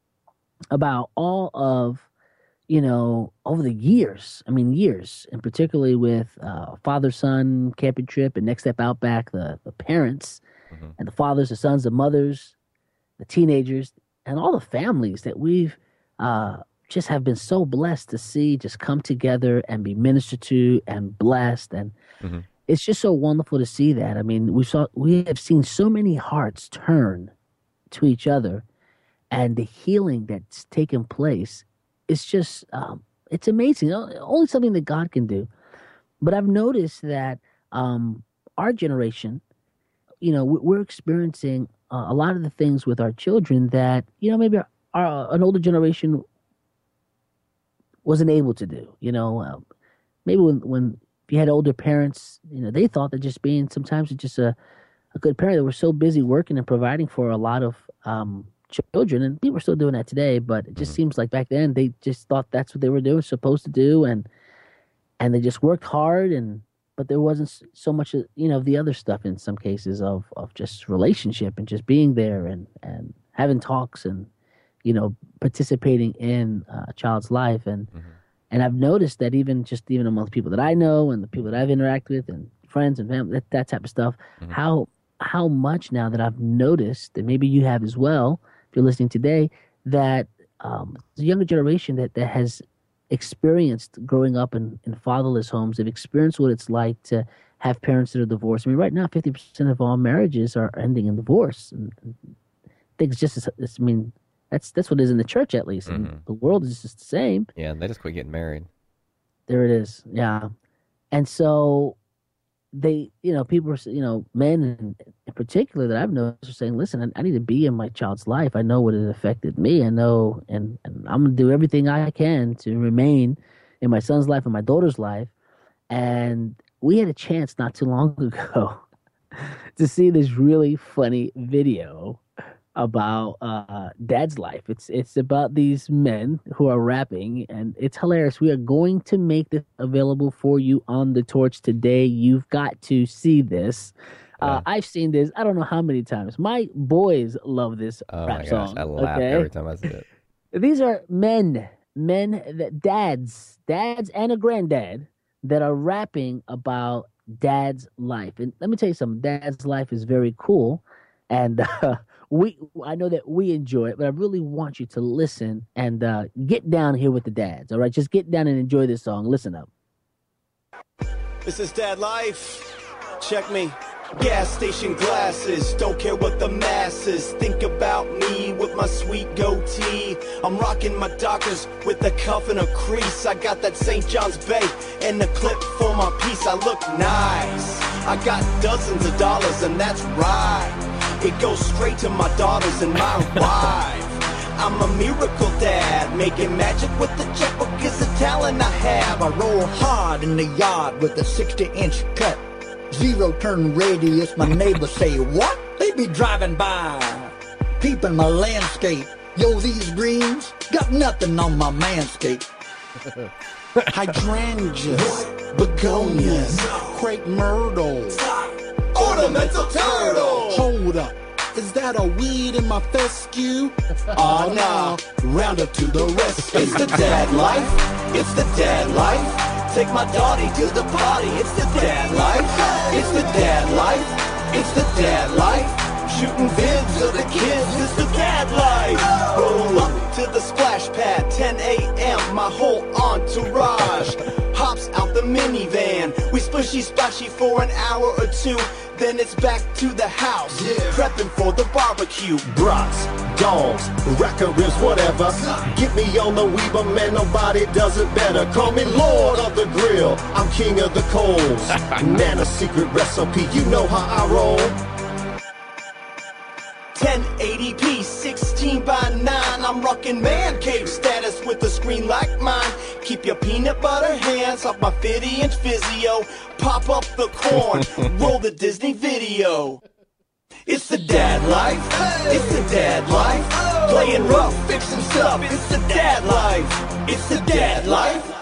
about all of, you know, over the years. I mean, years, and particularly with uh, father-son camping trip and Next Step Outback, the the parents Mhm. and the fathers, the sons, the mothers, the teenagers, and all the families that we've uh, just have been so blessed to see just come together and be ministered to and blessed. And mm-hmm. it's just so wonderful to see that. I mean, we saw we have seen so many hearts turn to each other, and the healing that's taken place. It's just, um, it's amazing. Only something that God can do. But I've noticed that um, our generation, you know, we're experiencing uh, a lot of the things with our children that, you know, maybe our, our, an older generation wasn't able to do. You know, uh, maybe when, when if you had older parents, you know, they thought that just being sometimes just a, a good parent, they were so busy working and providing for a lot of um children, and people are still doing that today, but it just mm-hmm. seems like back then they just thought that's what they were doing, supposed to do, and and they just worked hard, and but there wasn't so much, you know, the other stuff in some cases of of just relationship and just being there and and having talks and, you know, participating in a child's life. And mm-hmm. and I've noticed that even just even among the people that I know and the people that I've interacted with and friends and family, that, that type of stuff, mm-hmm. how how much now that I've noticed, and maybe you have as well, if you're listening today, that um, the younger generation that, that has experienced growing up in, in fatherless homes, have experienced what it's like to have parents that are divorced. I mean, right now, fifty percent of all marriages are ending in divorce. And, and I think it's just, as, it's, I mean, that's that's what it is in the church, at least. Mm-hmm. And the world is just the same. Yeah, they just quit getting married. There it is, yeah. And so they, you know, people are, you know, men in, in particular that I've noticed are saying, listen, I, I need to be in my child's life. I know what it affected me. I know, and, and I'm going to do everything I can to remain in my son's life and my daughter's life. And we had a chance not too long ago to see this really funny video about uh, Dad's life. It's it's about these men who are rapping, and it's hilarious. We are going to make this available for you on The Torch today. You've got to see this. Uh, uh, I've seen this I don't know how many times. My boys love this oh rap my gosh, song. I laugh okay? every time I see it. These are men, men, that dads, dads and a granddad that are rapping about Dad's life. And let me tell you something. Dad's life is very cool, and uh, We, I know that we enjoy it, but I really want you to listen and uh, get down here with the dads, all right? Just get down and enjoy this song. Listen up. This is Dad Life. Check me. Gas station glasses, don't care what the masses think about me with my sweet goatee. I'm rocking my Dockers with a cuff and a crease. I got that Saint John's Bay and a clip for my piece. I look nice. I got dozens of dollars, and that's right. It goes straight to my daughters and my wife. I'm a miracle dad, making magic with the checkbook is the talent I have. I roll hard in the yard with a sixty inch cut. Zero turn radius, my neighbors say, what? They be driving by, peeping my landscape. Yo, these greens got nothing on my manscape. Hydrangeas, begonias, crepe myrtles, ornamental turtle. Hold up, is that a weed in my fescue? Oh no, round up to the rescue. It's the dad life, it's the dad life. Take my daughter to the party, it's the dad life. It's the dad life, it's the dad life. Shooting vids of the kids, it's the dad life. Roll up to the splash pad, ten a.m. My whole entourage hops out the minivan. We splishy splashy for an hour or two, then it's back to the house, yeah. Prepping for the barbecue. Brats, dogs, racker ribs, whatever. Get me on the Weaver, man, nobody does it better. Call me Lord of the Grill, I'm king of the coals. Nana's secret recipe, you know how I roll. ten eighty p, sixteen by nine. I'm rocking man cave status with a screen like mine. Keep your peanut butter hands off my fifty inch Vizio. Pop up the corn, roll the Disney video. It's the dad life, it's the dad life. Playing rough, fixing stuff, it's the dad life. It's the dad life.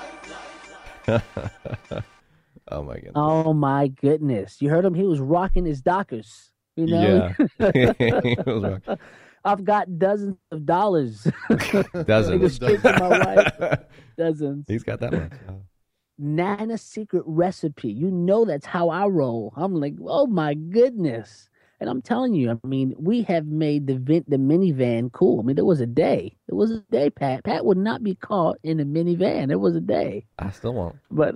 Oh my goodness. Oh my goodness. You heard him? He was rocking his Dockers. You know? Yeah. I've got dozens of dollars. Dozens. Straight to my wife. Dozens. He's got that much. Nana's secret recipe. You know that's how I roll. I'm like, oh my goodness. And I'm telling you, I mean, we have made the vin- the minivan cool. I mean, there was a day. There was a day, Pat. Pat would not be caught in a minivan. There was a day. I still won't. But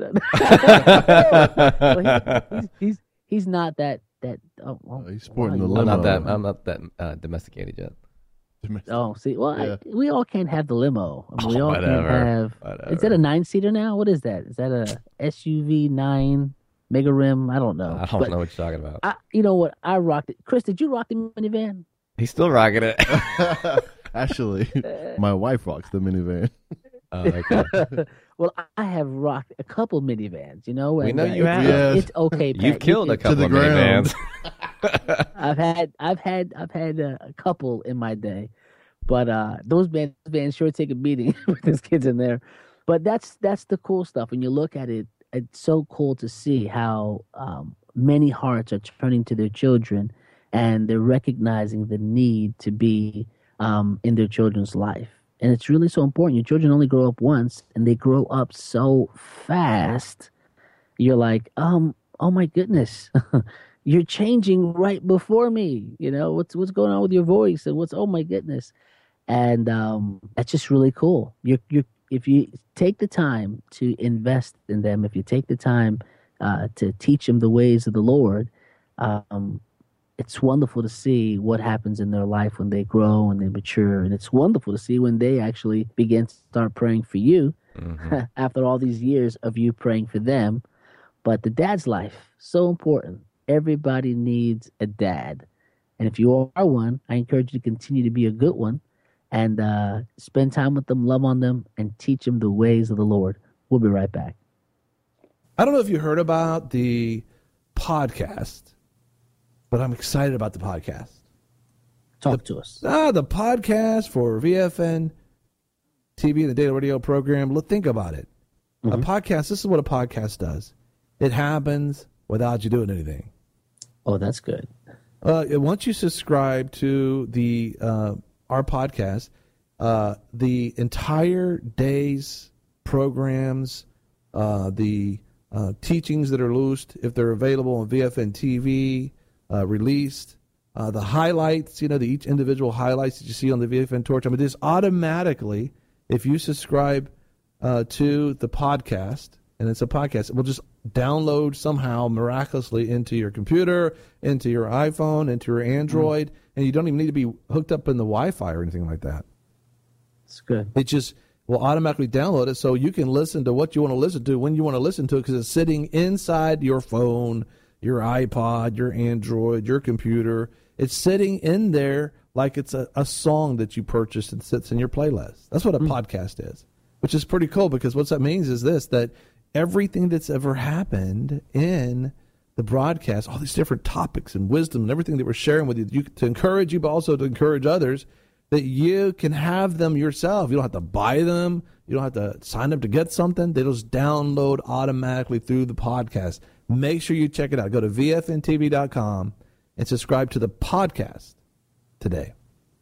uh, well, he, he's, he's he's not that that. Oh, well, he's sporting wow, the I'm limo. not that. I'm not that uh, domesticated yet. Oh, see, well, Yeah. I, we all can't have the limo. I mean, we Oh, all whatever. can't have. Whatever. Is that a nine seater now? What is that? Is that a S U V nine Mega Rim? I don't know. I don't But know what you're talking about. I, you know what? I rocked it. Chris, did you rock the minivan? He's still rocking it. Actually, my wife rocks the minivan. Oh, okay. Well, I have rocked a couple minivans. You know, We and, know uh, you it's, have. Yes. It's okay. Pat. You've killed You a can- couple the of ground. minivans. I've had, I've had, I've had a, a couple in my day, but uh, those vans, vans sure take a beating with those kids in there. But that's that's the cool stuff. When you look at it, it's so cool to see how um, many hearts are turning to their children, and they're recognizing the need to be um, in their children's life. And it's really so important. Your children only grow up once, and they grow up so fast. You're like, um, oh my goodness. You're changing right before me. You know, what's what's going on with your voice and what's, oh my goodness. And um, that's just really cool. You're, you're, if you take the time to invest in them, if you take the time uh, to teach them the ways of the Lord, um, it's wonderful to see what happens in their life when they grow and they mature. And it's wonderful to see when they actually begin to start praying for you Mm-hmm. after all these years of you praying for them. But the dad's life, so important. Everybody needs a dad. And if you are one, I encourage you to continue to be a good one and uh, spend time with them, love on them, and teach them the ways of the Lord. We'll be right back. I don't know if you heard about the podcast, but I'm excited about the podcast. Talk to us. Ah, the podcast for V F N T V, the Daily Radio program. Look, think about it. Mm-hmm. A podcast, this is what a podcast does. It happens without you doing anything. Oh, that's good. Uh, once you subscribe to the uh, our podcast, uh, the entire day's programs, uh, the uh, teachings that are loosed, if they're available on V F N T V, uh, released, uh, the highlights, you know, the each individual highlights that you see on the V F N Torch. I mean, just automatically, if you subscribe uh, to the podcast, and it's a podcast, it will just download somehow miraculously into your computer, into your iPhone, into your Android, mm. and you don't even need to be hooked up in the Wi-Fi or anything like that. It's good. It just will automatically download it so you can listen to what you want to listen to when you want to listen to it because it's sitting inside your phone, your iPod, your Android, your computer. It's sitting in there like it's a, a song that you purchased and sits in your playlist. That's what a mm. podcast is, which is pretty cool because what that means is this, that everything that's ever happened in the broadcast, all these different topics and wisdom and everything that we're sharing with you, you to encourage you, but also to encourage others, that you can have them yourself. You don't have to buy them. You don't have to sign up to get something. They just download automatically through the podcast. Make sure you check it out. Go to V F N T V dot com and subscribe to the podcast today.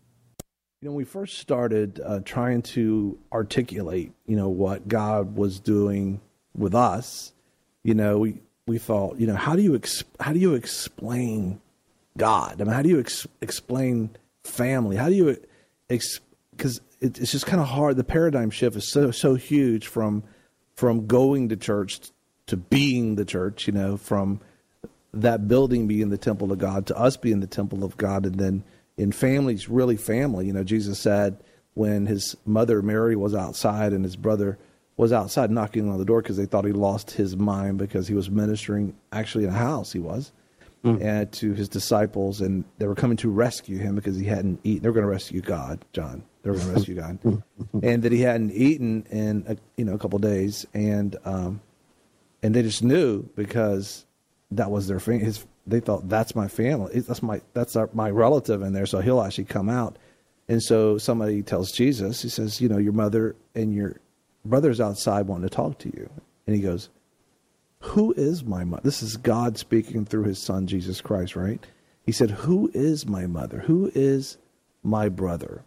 You know, when we first started uh, trying to articulate, you know, what God was doing with us, you know, we, we thought, you know, how do you ex- how do you explain God? I mean, how do you ex- explain family? How do you ex- because it, it's just kind of hard. The paradigm shift is so so huge from from going to church to being the church. You know, from that building being the temple of God to us being the temple of God, and then in families, really family. You know, Jesus said when his mother Mary was outside and his brother was outside knocking on the door because they thought he lost his mind because he was ministering actually in a house he was mm. and to his disciples, and they were coming to rescue him because he hadn't eaten. They were going to rescue God, John. They were going to rescue God, and that he hadn't eaten in a, you know a couple of days, and um, and they just knew because that was their fam- his. They thought that's my family. That's my that's our, my relative in there, so he'll actually come out. And so somebody tells Jesus, he says, you know, your mother and your brother's outside wanting to talk to you. And he goes, who is my mother? This is God speaking through his son, Jesus Christ, right? He said, who is my mother? Who is my brother?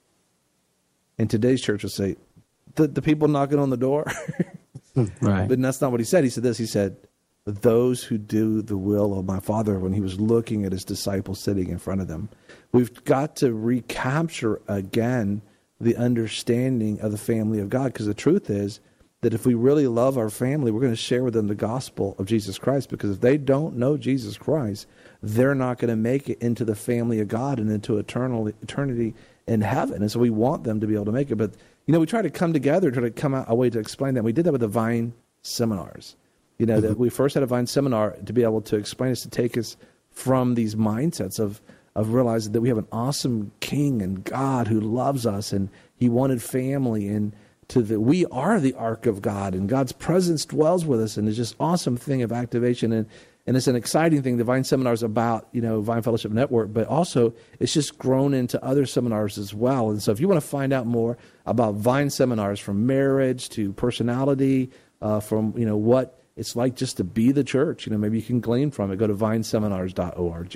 And today's church will say, the, the people knocking on the door. Right. But that's not what he said. He said this. He said, those who do the will of my Father when he was looking at his disciples sitting in front of them. We've got to recapture again the understanding of the family of God, because the truth is that if we really love our family, we're going to share with them the gospel of Jesus Christ, because if they don't know Jesus Christ, they're not going to make it into the family of God and into eternal eternity in heaven. And so we want them to be able to make it. But, you know, we try to come together, try to come out a way to explain that. We did that with the Vine seminars. You know, that we first had a Vine seminar to be able to explain us, to take us from these mindsets of, of realizing that we have an awesome King and God who loves us, and he wanted family, and to the, we are the ark of God, and God's presence dwells with us, and it's just awesome thing of activation. And, and it's an exciting thing. The Vine seminar is about, you know, Vine Fellowship Network, but also it's just grown into other seminars as well. And so if you want to find out more about Vine seminars, from marriage to personality, uh, from, you know, what it's like just to be the church, you know, maybe you can glean from it. Go to vine seminars dot org.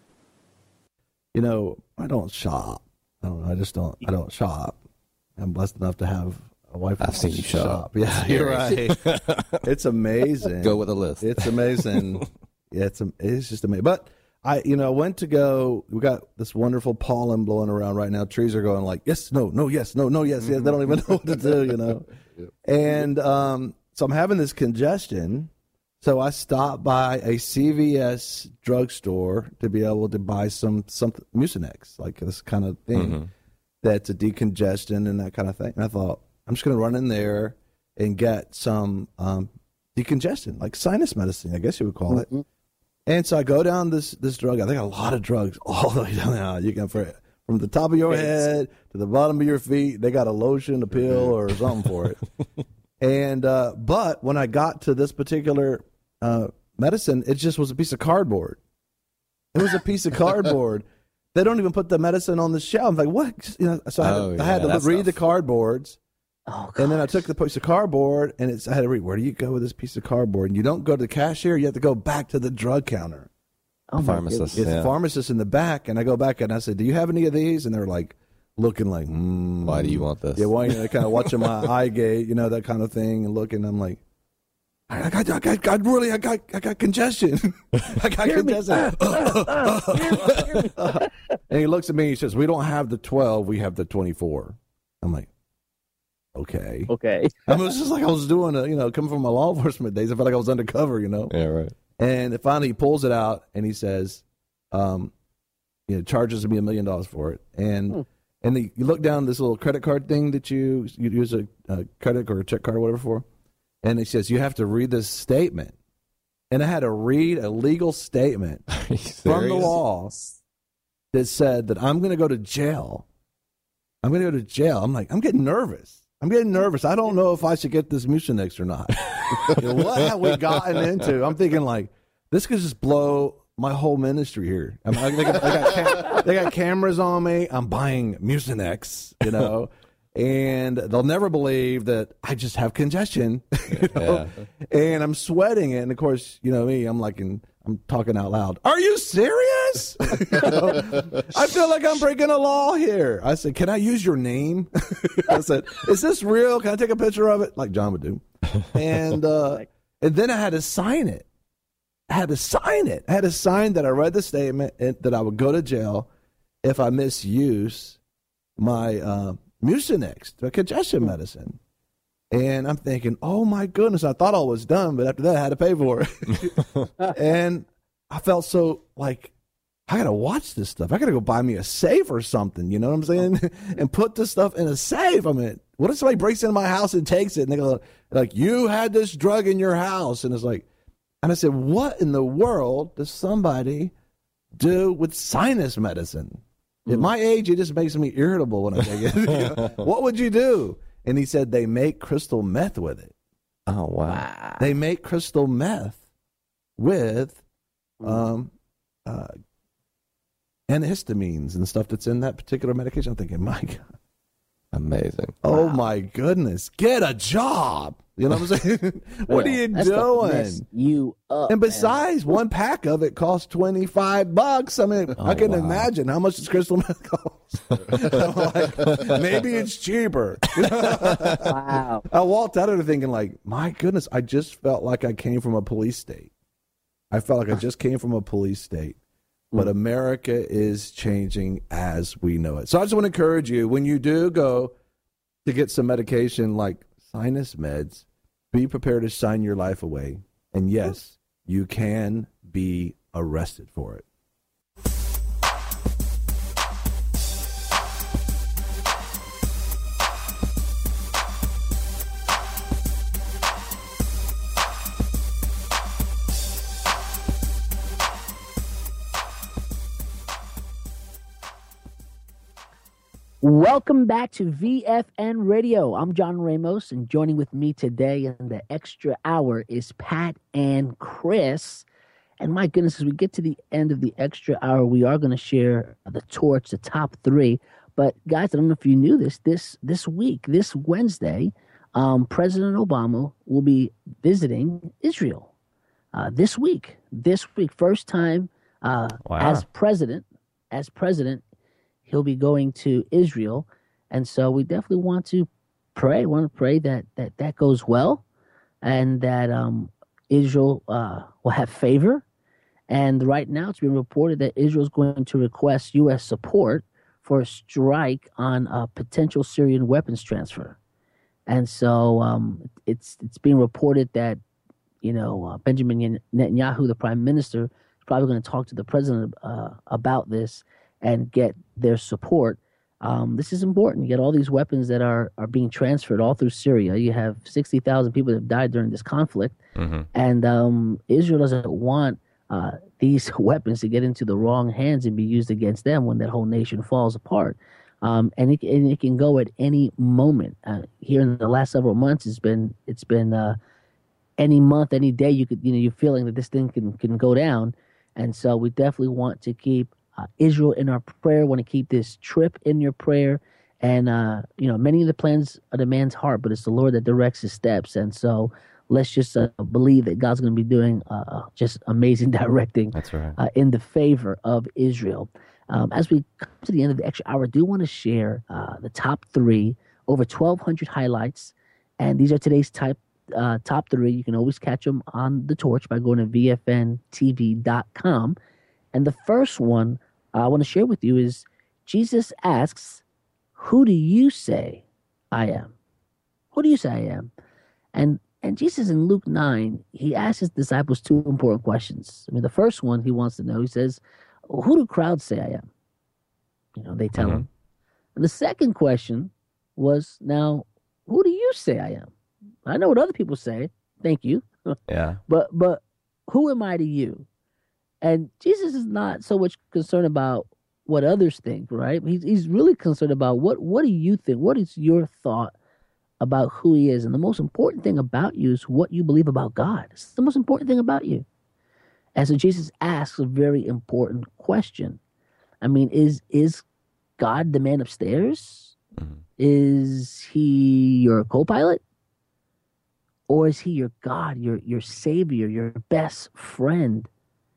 You know, I don't shop. I don't. I just don't. I don't shop. I'm blessed enough to have a wife. I've seen you shop. shop. Yeah, you're right. It's amazing. Go with a list. It's amazing. Yeah, it's it's just amazing. But I, you know, went to go. We got this wonderful pollen blowing around right now. Trees are going like yes, no, no, yes, no, no, yes, yes. They don't even know what to do. You know, yep. And um. So I'm having this congestion, so I stopped by a C V S drugstore to be able to buy some something Mucinex, like this kind of thing, mm-hmm. that's a decongestant and that kind of thing. And I thought, I'm just going to run in there and get some um, decongestant, like sinus medicine, I guess you would call it. Mm-hmm. And so I go down this this drug. I think a lot of drugs all the way down there. You can for from the top of your head to the bottom of your feet. They got a lotion, a pill, or something for it. And uh, but when I got to this particular uh, medicine, it just was a piece of cardboard. It was a piece of cardboard. They don't even put the medicine on the shelf. I'm like, what? You know, so I had oh, to, yeah, I had to read tough. the cardboards. Oh, and then I took the piece of cardboard, and it's, I had to read, where do you go with this piece of cardboard? And you don't go to the cashier. You have to go back to the drug counter. Oh, pharmacist. It's yeah. a pharmacist in the back. And I go back, and I said, do you have any of these? And they're like, looking like, mm, why do you want this? Yeah, why? You know, they're kind of watching my eye gate, you know, that kind of thing, and looking. I'm like, I got, I got, I really, I got, I got congestion. I got Hear congestion. And he looks at me. And he says, "We don't have the twelve. We have the twenty-four." I'm like, okay, okay. I mean, it was just like I was doing, a, you know, coming from my law enforcement days. I felt like I was undercover, you know. Yeah, right. And finally, he pulls it out and he says, um, you know, charges me a million dollars for it, and. Hmm. And the, you look down this little credit card thing that you, you use a, a credit or a check card or whatever for, and it says you have to read this statement. And I had to read a legal statement from the law that said that I'm going to go to jail. I'm going to go to jail. I'm like, I'm getting nervous. I'm getting nervous. I don't know if I should get this Mucinex or not. What have we gotten into? I'm thinking like, this could just blow my whole ministry here. I mean, they, got, they, got cam- they got cameras on me. I'm buying Mucinex, you know, and they'll never believe that I just have congestion, you know? Yeah. And I'm sweating it. And of course, you know me, I'm like, in, I'm talking out loud. Are you serious? You know? I feel like I'm breaking a law here. I said, can I use your name? I said, is this real? Can I take a picture of it? Like John would do. And, uh, and then I had to sign it. I had to sign it. I had to sign that I read the statement and that I would go to jail if I misuse my uh, Mucinex, the congestion medicine. And I'm thinking, oh, my goodness, I thought all was done, but after that, I had to pay for it. And I felt so like, I got to watch this stuff. I got to go buy me a safe or something, you know what I'm saying? And put this stuff in a safe. I mean, what if somebody breaks into my house and takes it? And they go, like, you had this drug in your house. And it's like, and I said, what in the world does somebody do with sinus medicine? Mm. At my age, it just makes me irritable when I take it. You know, what would you do? And he said, they make crystal meth with it. Oh, wow. They make crystal meth with um, uh, antihistamines and stuff that's in that particular medication. I'm thinking, my God. Amazing. Oh, wow. my goodness. Get a job. You know what I'm saying? What are you That's doing? You up, and besides, man. One pack of it costs twenty-five bucks. I mean, oh, I can wow. imagine how much does crystal meth cost. I'm like, maybe it's cheaper. Wow. I walked out of there thinking like, my goodness, I just felt like I came from a police state. I felt like I just came from a police state. But America is changing as we know it. So I just want to encourage you, when you do go to get some medication like sinus meds, be prepared to sign your life away. And yes, you can be arrested for it. Welcome back to V F N Radio. I'm John Ramos, and joining with me today in the extra hour is Pat and Chris. And my goodness, as we get to the end of the extra hour, we are going to share the torch, the top three. But guys, I don't know if you knew this, this, this week, this Wednesday, um, President Obama will be visiting Israel uh, this week. This week, first time uh, Wow. as president, as president, he'll be going to Israel. And so we definitely want to pray, want to pray that that, that goes well and that um, Israel uh, will have favor. And right now it's been reported that Israel is going to request U S support for a strike on a potential Syrian weapons transfer. And so um, it's it's being reported that, you know, uh, Benjamin Netanyahu, the prime minister, is probably going to talk to the president uh, about this and get their support. Um, this is important. You get all these weapons that are, are being transferred all through Syria. You have sixty thousand people that have died during this conflict. Mm-hmm. And um, Israel doesn't want uh, these weapons to get into the wrong hands and be used against them when that whole nation falls apart. Um, and, it, and it can go at any moment. Uh, here in the last several months, it's been it's been uh, any month, any day. You could you know you're feeling that this thing can can go down. And so we definitely want to keep Uh, Israel in our prayer, want to keep this trip in your prayer. And, uh, you know, many of the plans are the man's heart, but it's the Lord that directs his steps. And so let's just uh, believe that God's going to be doing uh, just amazing directing That's right. uh, in the favor of Israel. Um, as we come to the end of the extra hour, I do want to share uh, the top three, over twelve hundred highlights. And these are today's type, uh, top three. You can always catch them on the torch by going to V F N T V dot com. And the first one I want to share with you is Jesus asks, who do you say I am? Who do you say I am? And and Jesus in Luke nine, he asks his disciples two important questions. I mean, the first one he wants to know, he says, who do crowds say I am? You know, they tell Mm-hmm. him. And the second question was, now, who do you say I am? I know what other people say. Thank you. Yeah. But but who am I to you? And Jesus is not so much concerned about what others think, right? He's he's really concerned about what what do you think? What is your thought about who he is? And the most important thing about you is what you believe about God. It's the most important thing about you. And so Jesus asks a very important question. I mean, is is God the man upstairs? Mm-hmm. Is he your co-pilot? Or is he your God, your your savior, your best friend?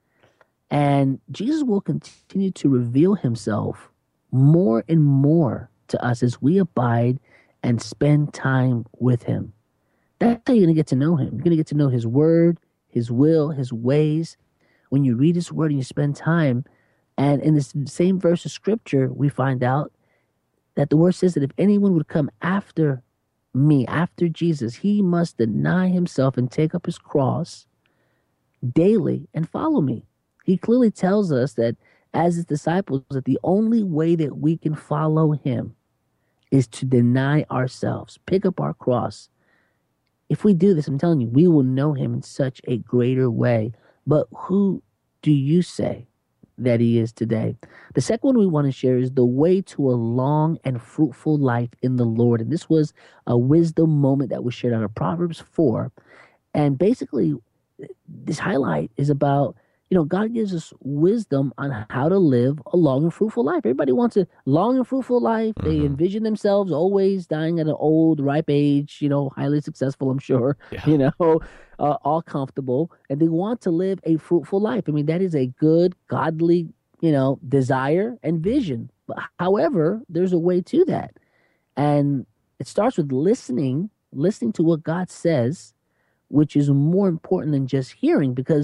And Jesus will continue to reveal himself more and more to us as we abide and spend time with him. That's how you're going to get to know him. You're going to get to know his word, his will, his ways. When you read his word and you spend time, and in this same verse of scripture, we find out that the word says that if anyone would come after me, after Jesus, he must deny himself and take up his cross daily and follow me. He clearly tells us that as his disciples, that the only way that we can follow him is to deny ourselves, pick up our cross. If we do this, I'm telling you, we will know him in such a greater way. But who do you say that he is today? The second one we want to share is the way to a long and fruitful life in the Lord. And this was a wisdom moment that was shared out of Proverbs four. And basically, this highlight is about, you know, God gives us wisdom on how to live a long and fruitful life. Everybody wants a long and fruitful life. Mm-hmm. They envision themselves always dying at an old, ripe age, you know, highly successful, I'm sure, Yeah. you know, uh, all comfortable. And they want to live a fruitful life. I mean, that is a good, godly, you know, desire and vision. But however, there's a way to that. And it starts with listening, listening to what God says, which is more important than just hearing, because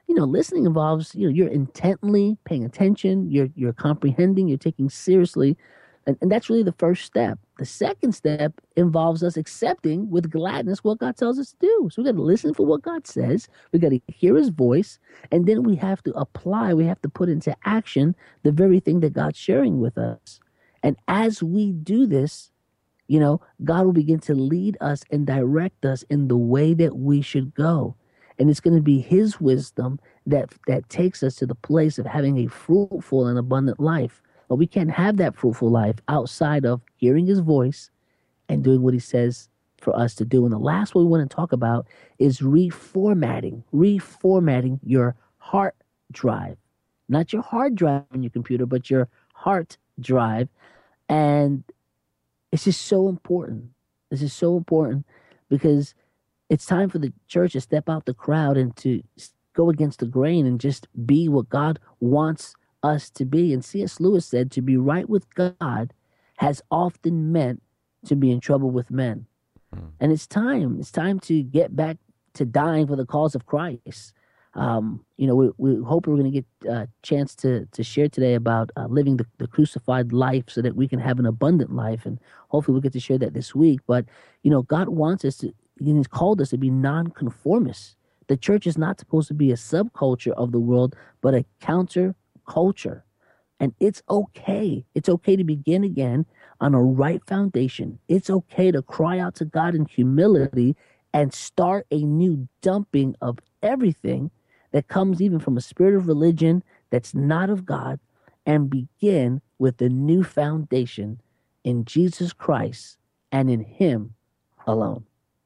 you know, listening involves, you know, you're intently paying attention, you're you're comprehending, you're taking seriously, and, and that's really the first step. The second step involves us accepting with gladness what God tells us to do. So we got to listen for what God says, we got to hear his voice, and then we have to apply, we have to put into action the very thing that God's sharing with us. And as we do this, you know, God will begin to lead us and direct us in the way that we should go. And it's going to be his wisdom that that takes us to the place of having a fruitful and abundant life. But we can't have that fruitful life outside of hearing his voice and doing what he says for us to do. And the last one we want to talk about is reformatting, reformatting your heart drive. Not your hard drive in your computer, but your heart drive. And it's just so important. This is so important because it's time for the church to step out the crowd and to go against the grain and just be what God wants us to be. And C S Lewis said, to be right with God has often meant to be in trouble with men. Mm. And it's time. It's time to get back to dying for the cause of Christ. Um, you know, we, we hope we're going to get a chance to to share today about uh, living the, the crucified life so that we can have an abundant life. And hopefully we'll get to share that this week. But, you know, God wants us to, he's called us to be nonconformists. The church is not supposed to be a subculture of the world, but a counterculture. And it's okay. It's okay to begin again on a right foundation. It's okay to cry out to God in humility and start a new dumping of everything that comes even from a spirit of religion that's not of God, and begin with a new foundation in Jesus Christ and in him alone.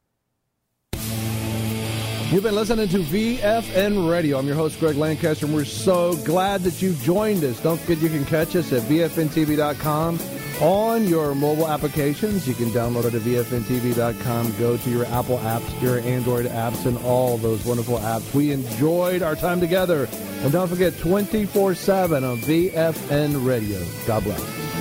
You've been listening to V F N Radio. I'm your host, Greg Lancaster, and we're so glad that you joined us. Don't forget you can catch us at V F N T V dot com on your mobile applications. You can download it at V F N T V dot com. Go to your Apple apps, your Android apps, and all those wonderful apps. We enjoyed our time together. And don't forget, twenty-four seven on V F N Radio. God bless.